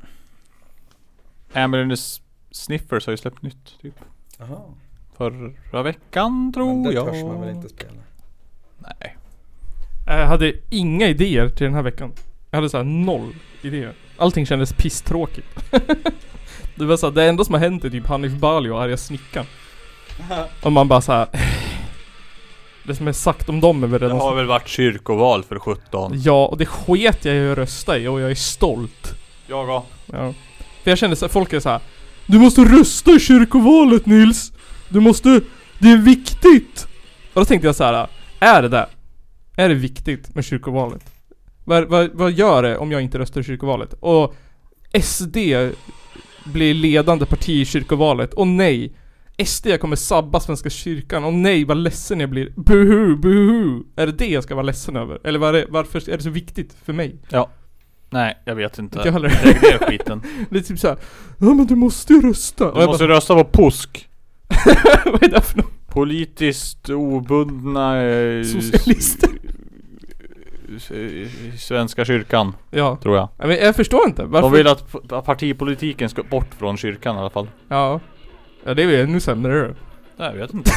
Amber and the Sniffers har ju släppt nytt typ. Förra veckan tror jag. Det törs man väl inte spela. Nej. Jag hade inga idéer till den här veckan. Jag hade så här 0 idéer. Allting kändes pisstråkigt. Det var så här, det enda som har hänt är typ Hanif Bali och Arga Snickan. Och man bara så här. Det som är sagt om dem är väl redan. Det har väl varit kyrkoval för 17. Ja, och det sket jag ju att rösta i och jag är stolt. Ja. För jag kände så här, folk är så här: du måste rösta i kyrkovalet, Nils. Det är viktigt. Och då tänkte jag så här: är det viktigt med kyrkovalet? Vad gör det om jag inte röstar i kyrkovalet? Och SD blir ledande parti i kyrkovalet. Och nej, SD kommer sabba Svenska kyrkan. Och nej, vad ledsen jag blir. Buhu. Är det jag ska vara ledsen över? Eller varför är det så viktigt för mig? Ja. Nej, jag vet inte. Jag lägg ner skiten. Det är typ såhär: ja, men du måste ju rösta. Du måste rösta på POSK. Vad är det för något? Politiskt obundna socialister. Svenska kyrkan, Ja. tror jag. Men jag förstår inte. Varför? De vill att partipolitiken ska bort från kyrkan i alla fall. Ja. Ja, det är ju ännu sämre. Nej, jag vet inte.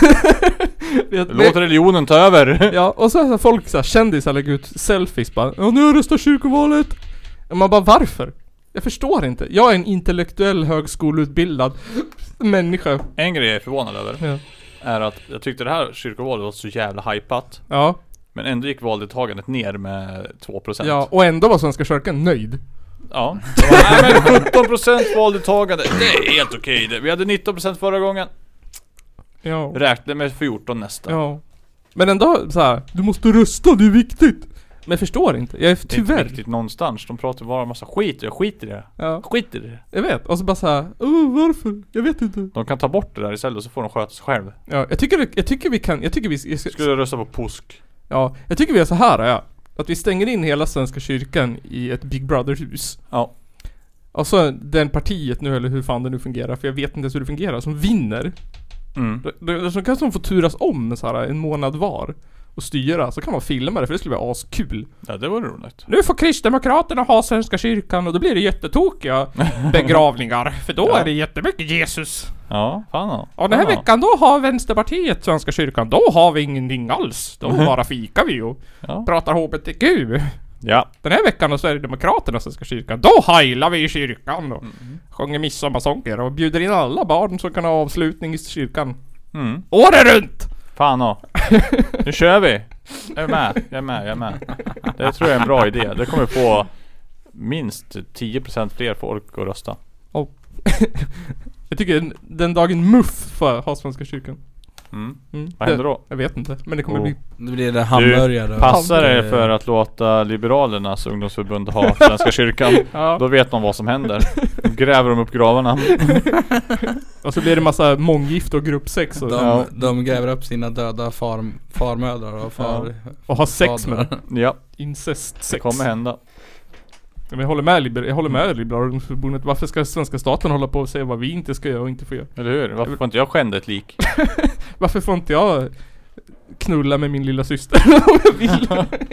Låt religionen ta över. Ja, och så är folk så här, kändisar lägger ut selfies bara. Ja, nu har jag röstat kyrkovalet. Och man bara, varför? Jag förstår inte. Jag är en intellektuell högskoleutbildad människa. En grej jag är förvånad över Ja. är att jag tyckte det här kyrkovalet var så jävla hypat. Ja. Men ändå gick valdeltagandet ner med 2%. Ja, och ändå var Svenska kyrkan nöjd. Ja. Nej, men 17% valdeltagande. Det är helt okej det. Vi hade 19% förra gången. Ja. Räkna med 14 nästa. Ja. Men ändå så här, du måste rösta, det är viktigt. Men jag förstår inte. Jag är Det är tyvärr. inte viktigt någonstans. De pratar bara en massa skit. Jag skiter i det. Ja. Skit i det. Jag vet. Och så bara så här, varför? Jag vet inte. De kan ta bort det där istället och så får de sköta sig själv. Ja, jag tycker vi kan, Skulle jag rösta på påsk? ja, jag tycker vi är så här, ja. Att vi stänger in hela Svenska kyrkan i ett Big Brother-hus. Ja. Och så den partiet nu, eller hur fan det nu fungerar, för jag vet inte ens hur det fungerar, som vinner. Så kanske de får turas om så här en månad var och styra, så kan man filma det, för det skulle vara askul. Ja, det var roligt. Nu får Kristdemokraterna ha Svenska kyrkan och då blir det jättetokiga begravningar, för då är det jättemycket Jesus. Ja, fan ja. Och den här veckan då har Vänsterpartiet Svenska kyrkan, då har vi ingenting alls. Då bara fikar vi och pratar HBTQ. Ja. Den här veckan då så är det Demokraterna Svenska kyrkan, då heilar vi i kyrkan och sjunger midsommarsånger och bjuder in alla barn som kan ha avslutning i kyrkan. Året runt! Fan ja. Nu kör vi. Jag är med. Det tror jag är en bra idé. Det kommer få minst 10% fler folk att rösta. Oh. Jag tycker den dagen Muff får ha Svenska kyrkan. Vad händer då? Jag vet inte, men det kommer bli... Det blir det hamburgare. Passar det för att låta Liberalernas ungdomsförbund ha Svenska kyrkan. Då vet de vad som händer. Då gräver de upp gravarna. Och så blir det massa månggifte och gruppsex och de gräver upp sina döda farmödrar och har sex med dem. Ja. Incestsex. Det kommer hända. Men jag håller med Liberala ungdomsförbundet. Varför ska svenska staten hålla på och säga vad vi inte ska göra och inte får göra? Eller hur? Varför får inte jag skända ett lik? Varför får inte jag knulla med min lilla syster om jag vill?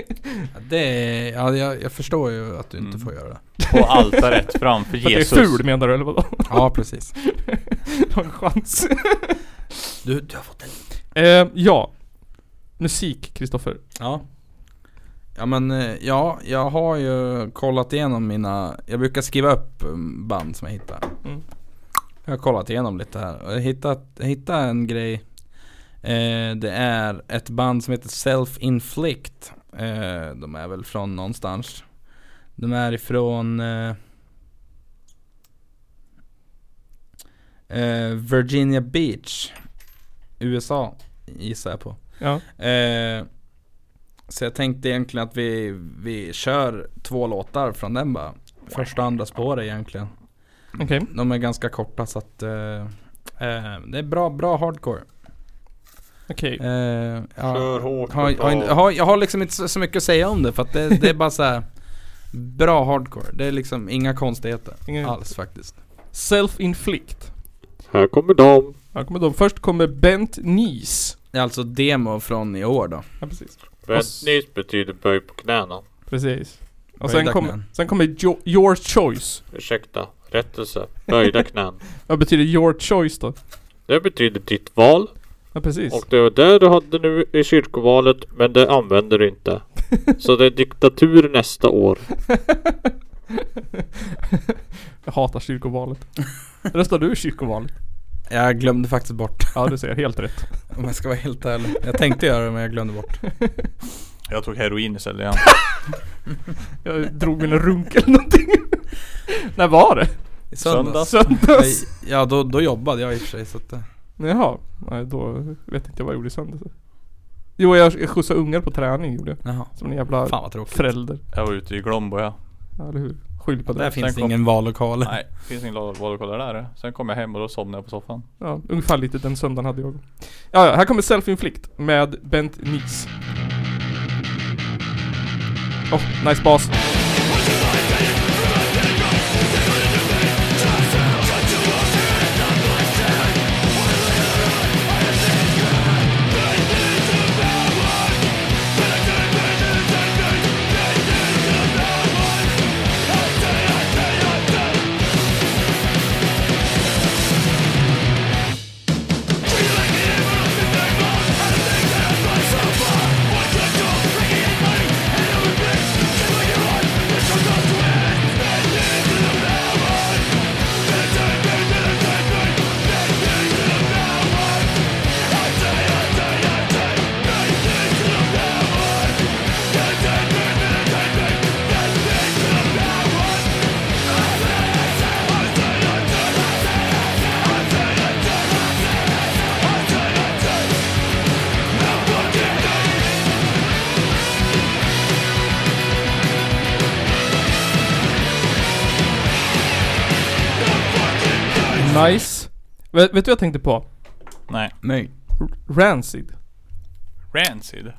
Jag förstår ju att du inte får göra det. På altaret framför Jesus. För det är ful, menar du eller vadå? Ja, precis. Du har en chans. Du har fått en. Ja. Musik, Kristoffer. Ja. Ja men jag har ju kollat igenom jag brukar skriva upp band som jag hittar. Jag har kollat igenom lite här och jag hittade en grej. Det är ett band som heter Self-Inflict. De är väl från någonstans. De är ifrån Virginia Beach, USA, gissar jag på. Ja. Så jag tänkte egentligen att vi kör 2 låtar från den bara. Första och andra spår egentligen. Okej. De är ganska korta så att det är bra hardcore. Okej. Kör hårt. Jag har liksom inte så mycket att säga om det för att det är bara så här bra hardcore. Det är liksom inga konstigheter alls faktiskt. Self-Inflict. Här kommer de. Först kommer Bent Knees. Det är alltså demo från i år då. Ja, precis. Bent Knees betyder böj på knäna. Precis. Och Böjda sen kommer Your Choice. Ursäkta, rättelse. Böjda knän. Vad betyder Your Choice då? Det betyder ditt val. Ja, precis. Och det var det du hade nu i kyrkovalet, men det använder du inte. Så det är diktatur nästa år. Jag hatar kyrkovalet. Röstar du i kyrkovalet? Jag glömde faktiskt bort. Ja, du säger helt rätt. Om jag ska vara helt ärlig. Jag tänkte göra det men jag glömde bort. Jag tog heroin istället igen. Jag drog mina runk eller någonting. När var det? I söndags. Ja, då jobbade jag i och för sig så att Jaha, nej då vet inte jag vad jag gjorde i söndags. Jo, jag skjutsade ungar på träning gjorde jag. Jaha. Som en jävla förälder. Jag var ute i Glombo, ja. Ja, eller hur? Skyll på det. Där finns ingen vallokal. Nej, det finns ingen vallokal där. Sen kom jag hem och då somnade jag på soffan. Ja, ungefär lite den söndagen hade jag. Ja, här kommer Self-Inflict med Bent Knees. Nice bass. Nice. Vet du vad jag tänkte på? Nej. Rancid. Rancid?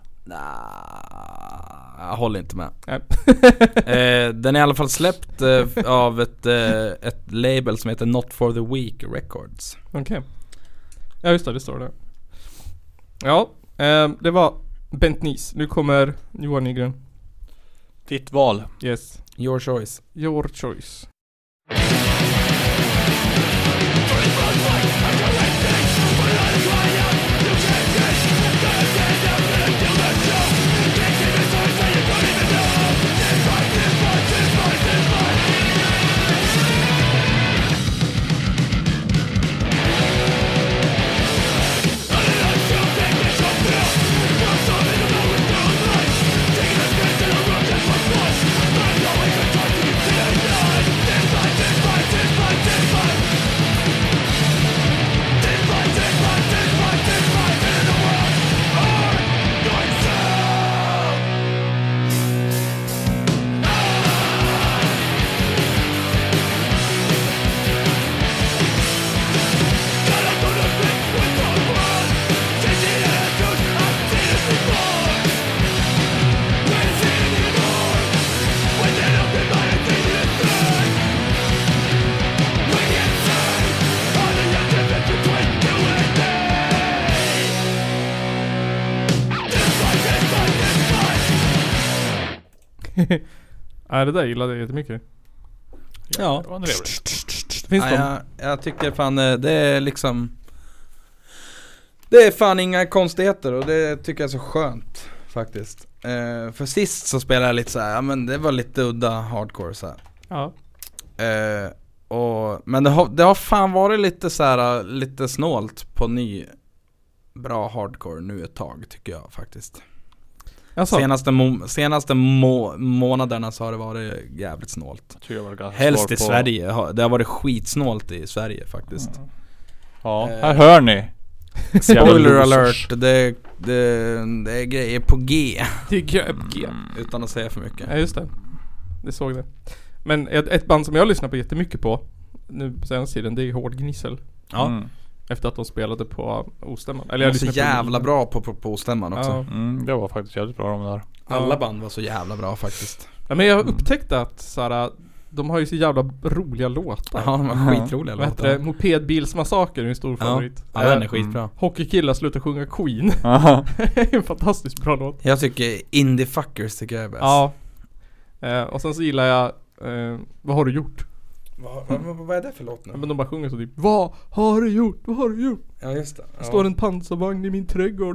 Jag håller inte med. Nej. Den är i alla fall släppt av ett label som heter Not for the Weak Records. Okej. Ja just det står det. Ja, det var Bent Nis. Nu kommer Johan Nygren. Ditt val. Yes. Your choice. Your choice. Ja, det där gillade jag jättemycket. Ja. Det var trevligt. Finns de? Ja, jag tycker fan det är liksom, det är fan inga konstigheter och det tycker jag är så skönt faktiskt. För sist så spelade jag lite så här, ja men det var lite udda hardcore så här. Ja. Men det har fan varit lite så här, lite snålt på ny bra hardcore nu ett tag tycker jag faktiskt. Alltså. Senaste månaderna så har det varit jävligt snålt. Helst i Sverige. Det har varit skitsnålt i Sverige faktiskt. Ja, här hör ni. Spoiler alert. Det är grejer på G. Det är G. Utan att säga för mycket. Ja just det. Det såg det. Men ett band som jag lyssnar på jättemycket på nu på senaste tiden, det är Hård Gnissel. Ja. Efter att de spelade på Ostämman. Eller jag var så jävla bra på Ostämman också. Ja. Det var faktiskt jävligt bra de där. Alla band var så jävla bra faktiskt. Ja, men jag upptäckte att såhär, de har ju så jävla roliga låtar. Ja, de var skitroliga Vad heter det? Mopedbilsmassaker är en stor favorit. Ja, den är skitbra. Hockeykillar slutar sjunga Queen. En fantastiskt bra låt. Jag tycker Indie Fuckers tycker jag är bäst. Ja. Och sen så gillar jag Vad har du gjort? Vad är det för låt nu? Men de bara sjunger så typ Vad har du gjort? Vad har du gjort? Ja just det. Ja. Står en pansarvagn i min trädgård.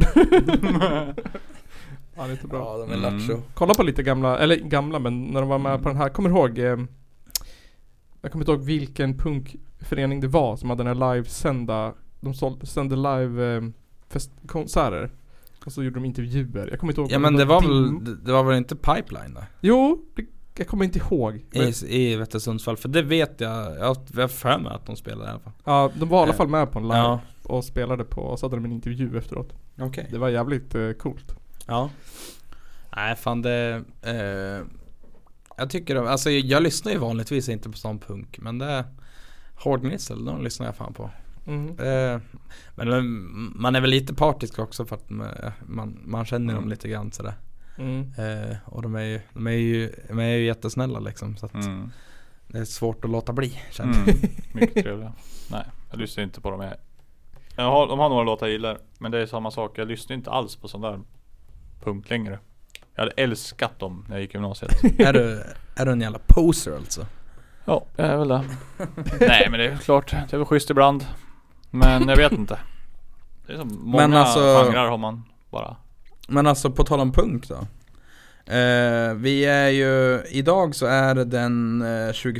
Ja, det är inte bra. Ja, de är lattjo. Kolla på lite gamla, men när de var med på den här, kommer du ihåg jag kommer inte ihåg vilken punkförening det var som hade den här livesända, de sände live konserter och så gjorde de intervjuer. Jag kommer inte ihåg. Ja men det var väl inte Pipeline då? Jo, jag kommer inte ihåg. I Sundsvall, för det vet jag har för mig att de spelade i alla fall. Ja, de var i alla fall med på en live och spelade på, och så hade de en intervju efteråt. Okej. Det var jävligt coolt. Ja. Nej fan det jag tycker alltså jag lyssnar ju vanligtvis inte på sån punk, men det Hård Gnissel, de lyssnar jag fan på. Men man är väl lite partisk också för att man känner dem lite grann sådär. Och de är ju jättesnälla liksom, så att det är svårt att låta bli, känner jag. Mycket trevliga. Nej, jag lyssnar inte på dem. De har några låtar jag gillar, men det är samma sak. Jag lyssnar inte alls på sån där punk längre. Jag hade älskat dem när jag gick i gymnasiet. Är du en jävla poser alltså? Ja, jag är väl det. Nej, men det är klart, det är väl schysst ibland. Men jag vet inte. Det är som många genrer har man bara. Men alltså på tal om punk då. Vi är ju, idag så är det den 21.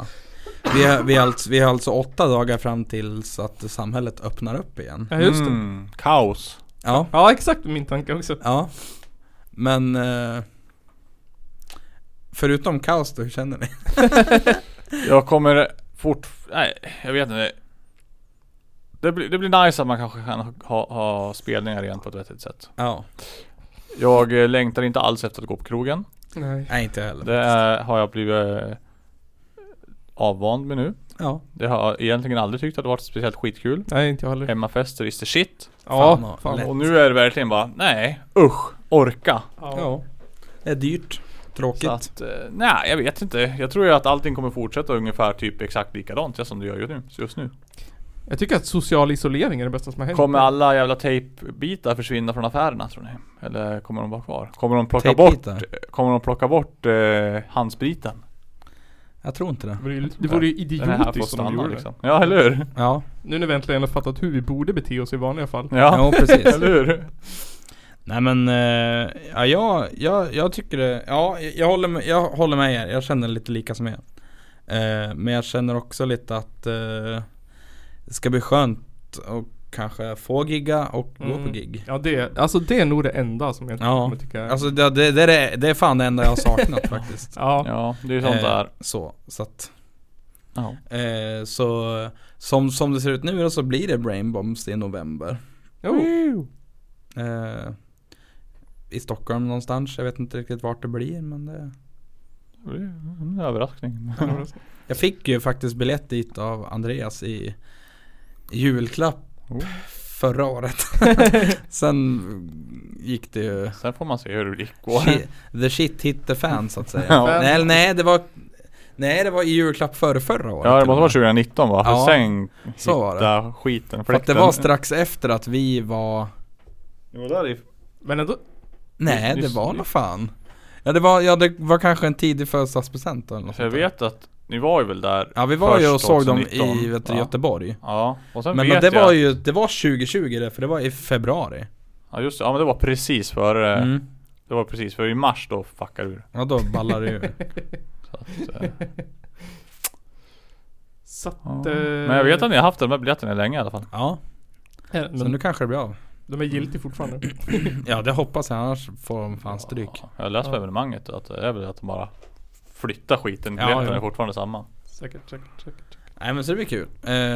Vi har alltså 8 dagar fram tills att samhället öppnar upp igen. Ja just det. Kaos. Ja exakt, min tanke också. Ja. Men förutom kaos då, hur känner ni? Jag kommer nej, jag vet inte. Det blir nice att man kanske kan ha spelningar igen på ett vettigt sätt. Ja. Jag längtar inte alls efter att gå på krogen. Nej, inte heller. Det har jag blivit avvand med nu. Ja. Det har egentligen aldrig tyckt att det varit speciellt skitkul. Nej, inte jag heller. Hemmafester is the shit. Ja, Fan, fan. Och nu är det verkligen bara, nej, usch, orka. Ja. Det är dyrt. Tråkigt. Så att, nej jag vet inte. Jag tror ju att allting kommer fortsätta ungefär typ exakt likadant som det gör just nu. Jag tycker att social isolering är det bästa som har hänt. Kommer alla jävla tejpbitar försvinna från affärerna tror ni? Eller kommer de vara kvar? Kommer de plocka bort handspriten? Jag tror inte det. Det vore ju Den här får idiotiskt om de stanna gjorde liksom. Ja, eller hur? Ja. Nu när vi äntligen har fattat hur vi borde bete oss i vanliga fall. Ja, precis. Eller hur? Nej men, jag tycker det, jag håller med er. Jag känner lite lika som er. Men jag känner också lite att det ska bli skönt och kanske få gigga och gå på gig. Ja, det är nog det enda som jag kommer tycka. Alltså det är fan det enda jag har saknat faktiskt. Ja, det är sånt där. Så att ja. Så som det ser ut nu så blir det Brain Bombs i november. I Stockholm någonstans. Jag vet inte riktigt vart det blir, men det är en överraskning. Jag fick ju faktiskt biljett dit av Andreas i julklapp förra året. Sen gick det ju. Sen får man se hur det gick. The shit hit the fan så att säga. Nej, det var i julklapp förra året. Ja, det måste vara 2019 va? Ja, sen så var det. Skiten. För att det var strax efter att vi var. Men ändå. Nej, det var nog fan. Ja, det var kanske en tidig födelsedagspresent eller något. Jag vet att ni var ju väl där. Ja, vi var ju och såg dem 2019. i Göteborg. Ja, och sen men det var 2020 det, för det var i februari. Ja, just det. Ja, men det var precis före. Det var precis för i mars då fuckade du. Ja, då ballar det ju. Men jag vet att ni har haft de här biljetterna länge i alla fall. Ja. Så nu kanske det blir av. De är giltiga fortfarande. Ja, det hoppas jag, annars får de fan stryk. Jag har läst på evenemanget att det är väl att de bara flyttar skiten. Biljetterna är fortfarande samma. Säkert. Nej, men så det blir kul.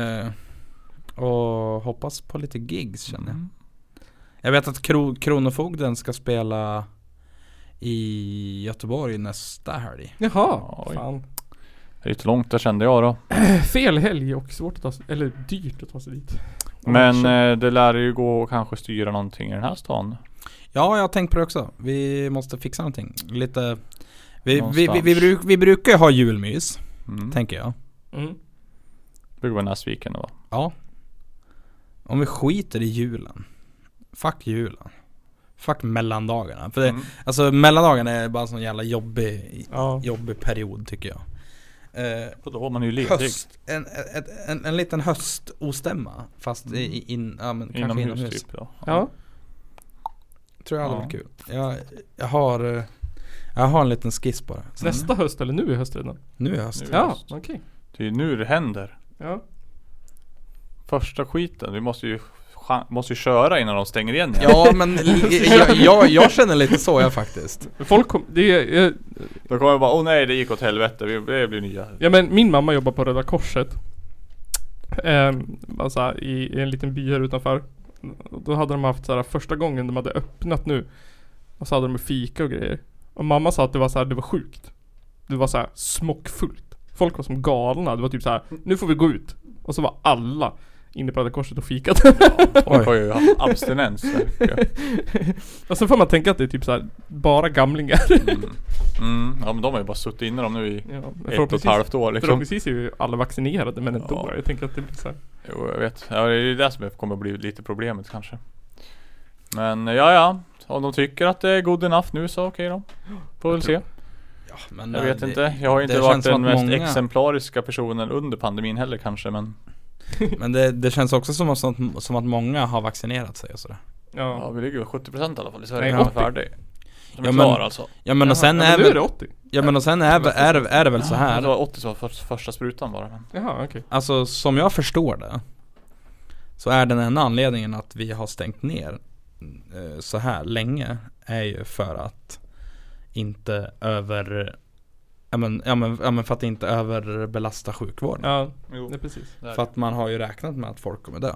Och hoppas på lite gigs känner jag. Jag vet att Kronofogden ska spela i Göteborg nästa helg. Jaha, fan. Det är lite långt, där kände jag då. Fel helg och svårt att ta sig, eller dyrt att ta sig dit. Men det lär ju gå och kanske styra någonting i den här stan. Ja, jag har tänkt på det också. Vi måste fixa någonting. Lite. Vi brukar ju ha julmys, tänker jag. Det brukar vara Näsviken då. Ja. Om vi skiter i julen. Fuck julen. Fuck mellandagarna. För alltså mellandagarna är bara en sån jävla jobbig period tycker jag. Och då var man ju ledig. En liten höstostämma fast kanske inomhus typ, ja. Tror jag hade varit kul. Jag har en liten skiss på det. Nästa höst eller nu är höst redan? Nu är höst. Ja, okej. Det är nu det händer. Ja. Första skiten, vi måste ju köra innan de stänger igen. Ja, men jag känner lite så jag faktiskt. Folk då kommer jag bara, nej det gick åt helvete, det blir nya. Ja, men min mamma jobbar på Röda Korset. Alltså i en liten by här utanför. Då hade de haft så här, första gången de hade öppnat nu. Och så hade de fika och grejer. Och mamma sa att det var så här, det var sjukt. Det var så här smockfullt. Folk var som galna. Det var typ så här, nu får vi gå ut. Och så var alla inne på Röda Korset och fikat. Folk har ju haft abstinens. Och så får man tänka att det är typ så här, bara gamlingar. Ja, men de har ju bara suttit inne dem nu i 1,5 år liksom. Förhoppningsvis är ju alla vaccinerade, men ändå. Jag tänker att det blir så här. Jo, jag vet. Ja, det är det som kommer att bli lite problemet kanske. Men ja. Om de tycker att det är good enough nu så okej då. Får väl se. Ja, men jag vet inte. Jag har inte varit den mest exemplariska personen under pandemin heller kanske, men men det känns också som att många har vaccinerat sig och sådär. Ja, vi ligger ju 70% i alla fall i Sverige. Nej, 80. Färdig. Som är klar alltså. Ja, men och sen är det 80. Ja, men och sen är det väl så här. Det var 80 som var första sprutan bara. Men. Jaha, okej. Alltså som jag förstår det så är den enda anledningen att vi har stängt ner så här länge är ju för att inte för att inte överbelasta sjukvården. Ja, det är precis. För att man har ju räknat med att folk kommer dö.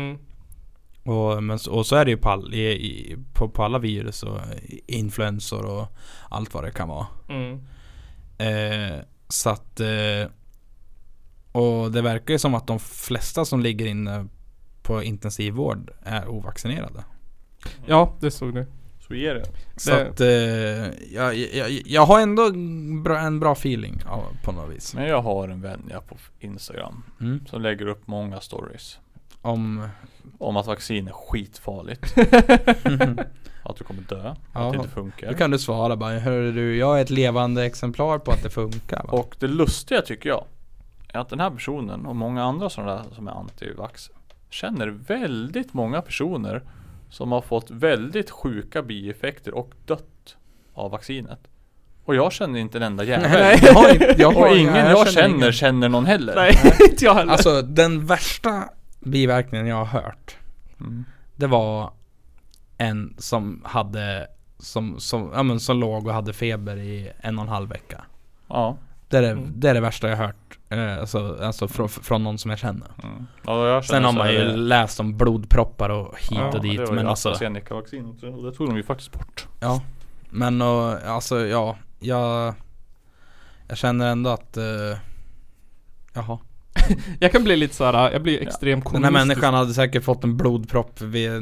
Och så är det ju på alla virus och influensor och allt vad det kan vara. Så att Och det verkar ju som att de flesta som ligger inne på intensivvård är ovaccinerade. Ja, det såg det. Så är det. Så att jag har ändå en bra feeling på något vis. Men jag har en vän på Instagram som lägger upp många stories om att vaccin är skitfarligt. Att du kommer dö, att det inte funkar. Då kan du svara bara, hör du, jag är ett levande exemplar på att det funkar. Va? Och det lustiga tycker jag är att den här personen och många andra sådana där som är antivax känner väldigt många personer som har fått väldigt sjuka bieffekter och dött av vaccinet. Och jag känner inte en enda jävel. Nej, och ingen jag känner någon heller. Nej, inte jag heller. Alltså den värsta biverkningen jag har hört, det var en som hade som låg och hade feber i 1,5 vecka. Ja. Det är det värsta jag har hört. Alltså från någon som jag känner. Ja, jag sen har man ju läst om blodproppar och hit och dit. Det var men alltså AstraZeneca-vaccinet och det tog de ju faktiskt bort. Ja. Men alltså ja, jag känner ändå att jaha. Jag kan bli lite såhär, jag blir extremt kommunistisk. Den här människan hade säkert fått en blodpropp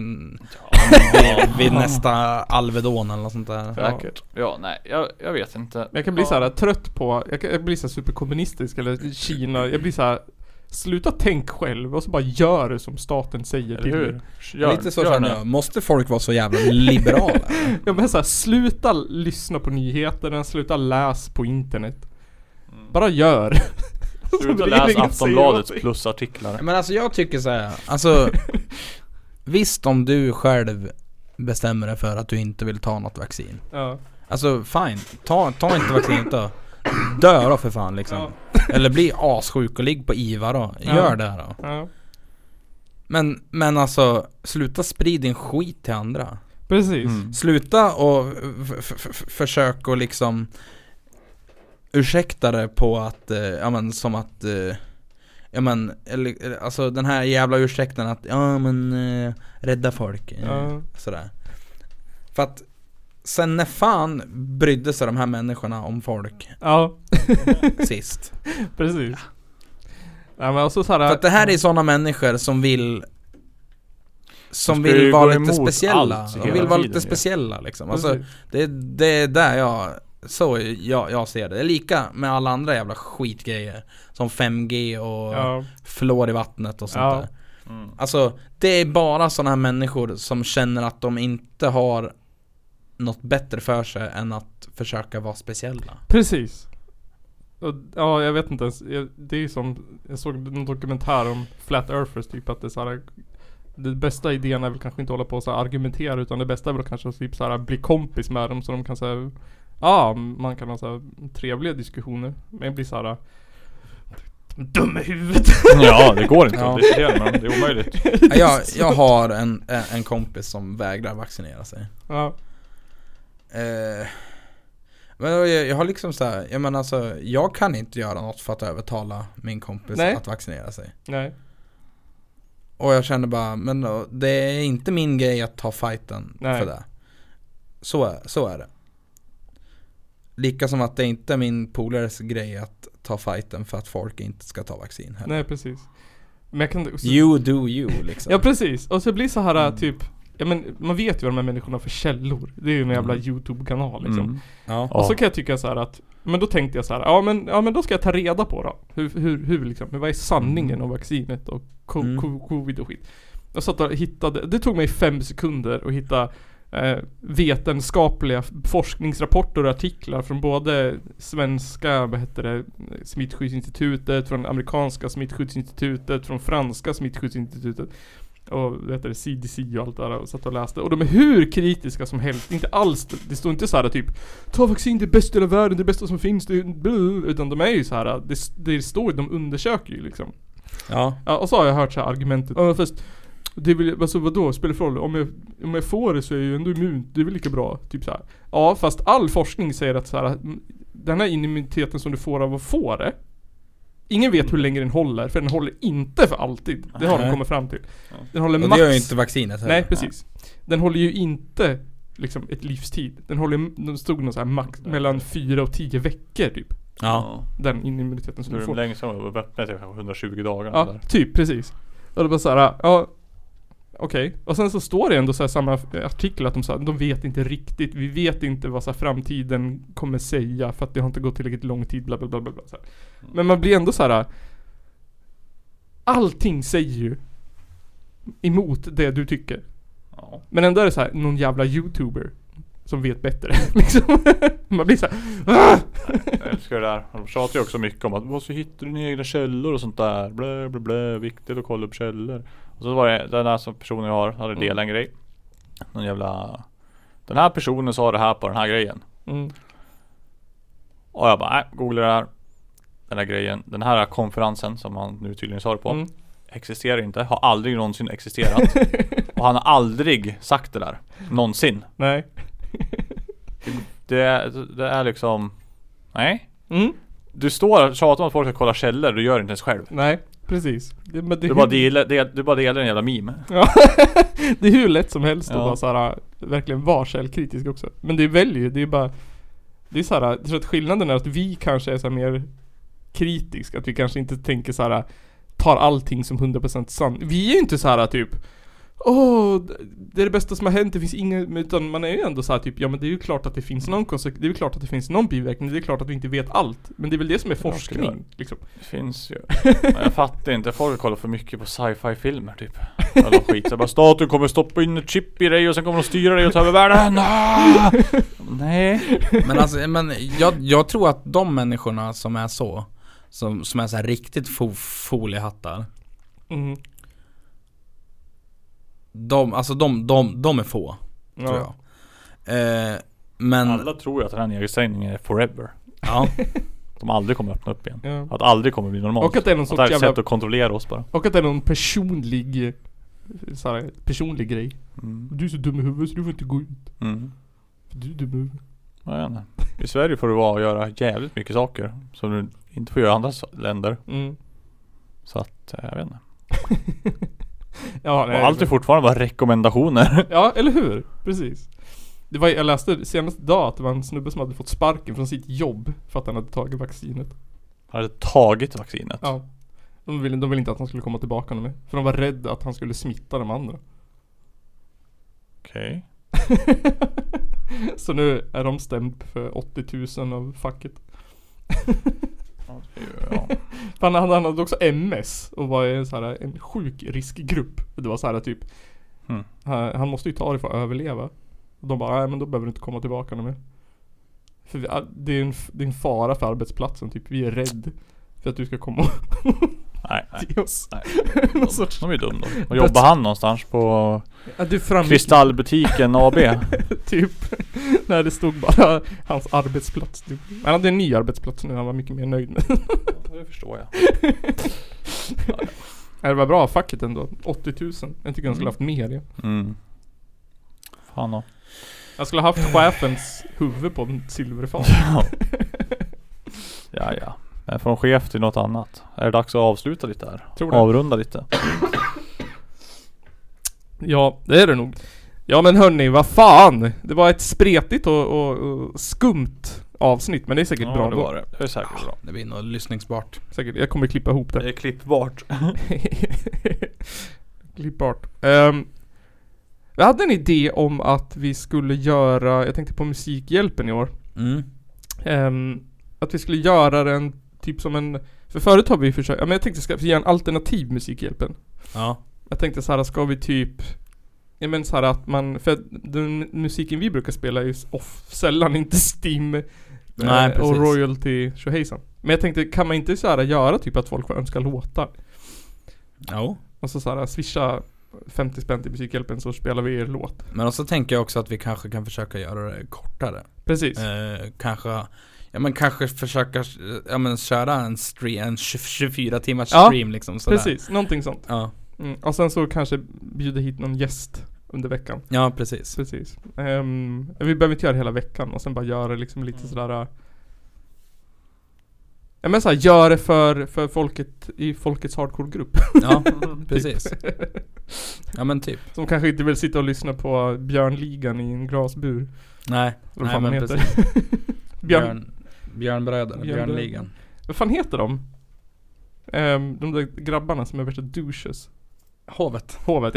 vid nästa Alvedon eller något sånt där. Säkert. Ja, nej, jag vet inte. Men jag kan bli såhär trött på, jag blir såhär superkommunistisk eller Kina. Jag blir såhär, sluta tänk själv och så bara gör det som staten säger till dig. Lite så känner jag. Måste folk vara så jävla liberala? Jag menar såhär, sluta lyssna på nyheterna, sluta läs på internet. Bara gör. Sluta läsa Aftonbladets plusartiklar. Men alltså jag tycker så här, alltså visst om du själv bestämmer dig för att du inte vill ta något vaccin. Ja. Alltså fine, ta inte vaccinet då. Dö då för fan liksom. Ja. Eller bli assjuk och ligg på IVA då. Gör det då. Ja. Men alltså sluta sprida din skit till andra. Precis. Sluta och försöka liksom ursäkta det på att som att alltså den här jävla ursäkten att rädda folk sådär. För att sen när fan brydde sig de här människorna om folk? Ja. Sist. Precis. Ja, men också så här, för att det här är sådana människor som vill vara lite speciella. De vill vara lite speciella liksom. Alltså, det är där jag ser det. Det är lika med alla andra jävla skitgrejer som 5G och fluor i vattnet och sånt där. Alltså det är bara sådana här människor som känner att de inte har något bättre för sig än att försöka vara speciella. Precis. Ja, jag vet inte ens. Det är som, jag såg en dokumentär om Flat Earthers typ, att det är så här, det bästa idén är väl kanske inte hålla på och så här argumentera, utan det bästa är väl kanske typ så här bli kompis med dem så de kan säga man kan ha så här trevliga diskussioner. Men jag blir så här dum i huvudet. Ja, det går inte att diskutera, men det är omöjligt. Jag har en kompis som vägrar vaccinera sig. Ja. Men jag har liksom så här, jag menar alltså, jag kan inte göra något för att övertala min kompis att vaccinera sig. Nej. Och jag känner bara, men då, det är inte min grej att ta fighten för det. Så är det. Lika som att det inte är min polares grej att ta fighten för att folk inte ska ta vaccin heller. Nej, precis. Men jag kan, you do you liksom. Ja, precis. Och så blir så här typ, ja, men man vet ju vad de här människorna har för källor. Det är ju en jävla YouTube-kanal liksom. Ja. Och så kan jag tycka så här att, men då tänkte jag så här, ja men då ska jag ta reda på då. Hur liksom, vad är sanningen om vaccinet och covid och skit. Jag satt och hittade, det tog mig 5 sekunder att hitta vetenskapliga forskningsrapporter och artiklar från både svenska, Smittskyddsinstitutet, från amerikanska Smittskyddsinstitutet, från franska Smittskyddsinstitutet och CDC och allt det där, och satt och läste. Och de är hur kritiska som helst. Inte alls, det står inte så här typ ta vaccin, det bästa i världen, det bästa som finns, utan de är ju så här, det står, de undersöker ju liksom. Ja, och så har jag hört så här argumentet. Fast det vill, alltså vadå, spelar för roll om jag får det så är jag ju ändå immun, det är väl lika bra typ så här. Ja, fast all forskning säger att så här, den här immuniteten som du får av att få det, ingen vet hur länge den håller, för den håller inte för alltid. Det har de kommit fram till. Den håller max. Det gör ju inte vaccinet heller. Nej, precis. Den håller ju inte liksom ett livstid. Den stod någon så här max mellan 4 och 10 veckor typ. Ja. Den immuniteten som Så du är får. det längst som var öppet i kanske 120 dagar. Ja, Där. typ precis. Och det bara såhär, ja okej. Och sen så står det ändå så här samma artikel att de vet inte riktigt. Vi vet inte vad så här framtiden kommer säga för att det har inte gått tillräckligt lång tid, bla bla bla bla, så här. Men man blir ändå så här. Allting säger ju emot det du tycker. Ja. Men ändå är det så här någon jävla YouTuber som vet bättre liksom. Man blir så här. Jag älskar det där. De tjatar ju också mycket om att vad så hittar du dina egna källor och sånt där. Blä blä blä. Viktigt att kolla upp källor. Och så var det den här som personen jag har hade delat en grej. Någon jävla. Den här personen sa det här på den här grejen. Och jag bara googla det här. Den här grejen. Den här konferensen som han nu tydligen sa det på. Existerar inte. Har aldrig någonsin existerat. Och han har aldrig sagt det där. Någonsin. Nej. Det är liksom. Nej. Du står och tjatar om att folk ska kolla källor. Du gör det inte ens själv. Nej, precis. Du bara delar en jävla meme. Ja. Det är hur lätt som helst att bara såhär verkligen vara källkritisk också. Men det väljer ju, det är bara. Det är såhär, jag tror att skillnaden är att vi kanske är så mer kritisk. Att vi kanske inte tänker såhär, tar allting som 100% sant. Vi är ju inte såhär typ det är det bästa som har hänt, det finns ingen, utan man är ju ändå så här typ, ja men det är ju klart att det finns någon det är ju klart att det finns någon biverkning, det är klart att vi inte vet allt, men det är väl det som är forskning liksom. Det finns ju. Men jag fattar inte, folk kollar för mycket på sci-fi filmer typ. Eller skit, så bara staten kommer stoppa in ett chip i dig och sen kommer de styra dig och ta över världen. Nej. Men alltså, jag tror att de människorna som är så som är så här riktigt foliehattar. De är få, tror jag. Men alla tror ju att den här nedstängningen är forever. Ja. De aldrig kommer öppna upp igen. Ja. Att aldrig kommer bli normalt. Och att det är någon sorts jävla sätt att kontrollera oss bara. Och att det är någon personlig grej. Du är så dum i huvudet så du får inte gå ut. För du är dum i huvudet. Ja, i Sverige får du vara och göra jävligt mycket saker som du inte får göra i andra länder. Så att, jag vet inte. Ja, och allt är fortfarande bara rekommendationer. Ja, eller hur? Precis. Jag läste senaste dag att det var en snubbe som hade fått sparken från sitt jobb för att han hade tagit vaccinet. Han hade tagit vaccinet? Ja. De ville inte att han skulle komma tillbaka med. För de var rädda att han skulle smitta de andra. Okej. Så nu är de stämd för 80 000 av facket. Ja. Han hade också MS och var i en sjuk riskgrupp. Det var så här typ han måste ju ta det för att överleva. Och de bara, nej men då behöver du inte komma tillbaka med. För det är en fara för arbetsplatsen typ. Vi är rädd för att du ska komma till oss. Nej. De är dum då. Och jobbar han någonstans på Kristallbutiken AB? Typ. Nej, det stod bara hans arbetsplats. Han hade en ny arbetsplats nu, han var mycket mer nöjd med. Det förstår jag. Det var bra facket ändå. 80 000. Jag tycker han skulle haft mer. Ja. Fan då. Jag skulle haft chefens huvud på en silverfat. Ja. Men från chef till något annat. Är det dags att avsluta lite här? Tror det. Avrunda lite. Ja, det är det nog. Ja men hörni, vad fan. Det var ett spretigt och skumt avsnitt. Men det är säkert bra. Det var det. Det är säkert bra. Det blir nog lyssningsbart. Säkert, jag kommer klippa ihop det. Det är klippbart. Klippbart. Jag hade en idé om att vi skulle göra, jag tänkte på Musikhjälpen i år. Att vi skulle göra den typ som en, för förut har vi försökt, men jag tänkte ska vi göra en alternativ Musikhjälpen. Ja. Jag tänkte så här, ska vi typ, jag menar så här att man, för den musiken vi brukar spela är ju sällan inte Steam och royalty tjohejsan. Men jag tänkte, kan man inte så här göra typ att folk får önska låtar? Ja. Och så här swisha 50 spänn till Musikhjälpen så spelar vi er låt. Men också tänker jag också att vi kanske kan försöka göra det kortare. Precis. Kanske försöka köra en 24 timmars stream liksom sådär. Precis, någonting sånt. Ja. Och sen så kanske bjuda hit någon gäst under veckan. Ja, precis. Vi behöver inte göra hela veckan och sen bara göra liksom lite sådär. Ja men såhär, gör det för folket i folkets hardcore-grupp. Ja, precis. Ja men typ. Som kanske inte vill sitta och lyssna på Björnligan i en glasbur. Nej, men precis. Björnbröderna, Björnligan. Vad fan heter de? De där grabbarna som är värsta douches. Hovet, ja.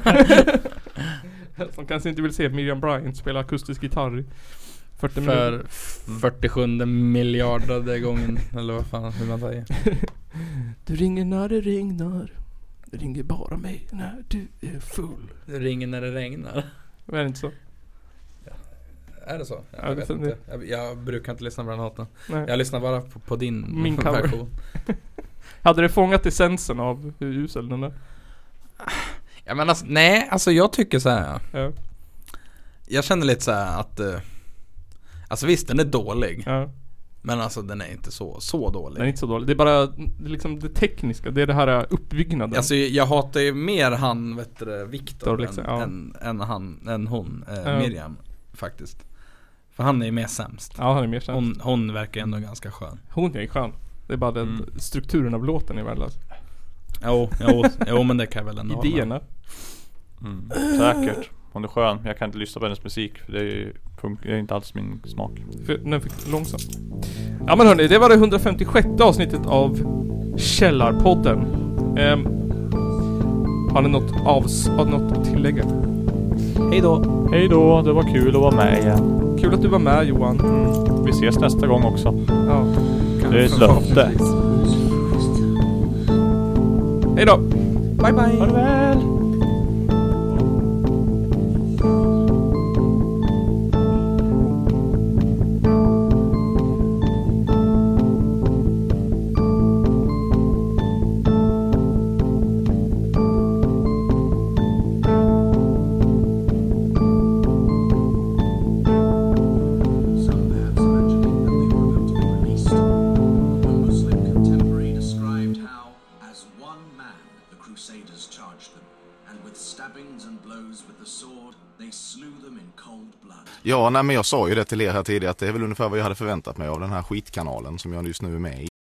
Som kanske inte vill se Miriam Bryant spela akustisk gitarr i 40 minuter. för 47 miljarder gången, eller vad fan hur man säger. Du ringer när det regnar. Du ringer bara mig när du är full. Det ringer när det regnar. Är det inte så? Är det så? Ja, Jag vet inte. Jag brukar inte lyssna på den låten. Nej. Jag lyssnar bara på din Min cover. version. Hade det fångat essensen av hur usel den är? Ja, men alltså, nej, alltså jag tycker så här. Ja. Jag känner lite så här att alltså visst, den är dålig. Ja. Men alltså den är inte så dålig. Den är inte så dålig. Det är bara liksom det tekniska. Det är det här uppbyggnaden. Alltså jag hatar ju mer han, vet du, Victor liksom, än hon, Miriam faktiskt. För han är ju mer sämst. Ja, han är mer sämst. Hon verkar ändå ganska skön. Hon är skön. Det är bara den strukturen av låten är värdelös. Jo, men det kan jag väl ändå. Idéerna. Säkert. Hon är skön. Jag kan inte lyssna på hennes musik för det är inte alls min smak. För den fick långsamt. Ja men hörni, det var det 156 avsnittet av Källarpodden. Har ni något att tillägga? Hej då, det var kul att vara med igen. Kul att du var med, Johan. Vi ses nästa gång också. Ja. Det är ett löfte. Hej då. Bye bye. Ha det väl. Ja, nej, men jag sa ju det till er här tidigare att det är väl ungefär vad jag hade förväntat mig av den här skitkanalen som jag just nu är med i.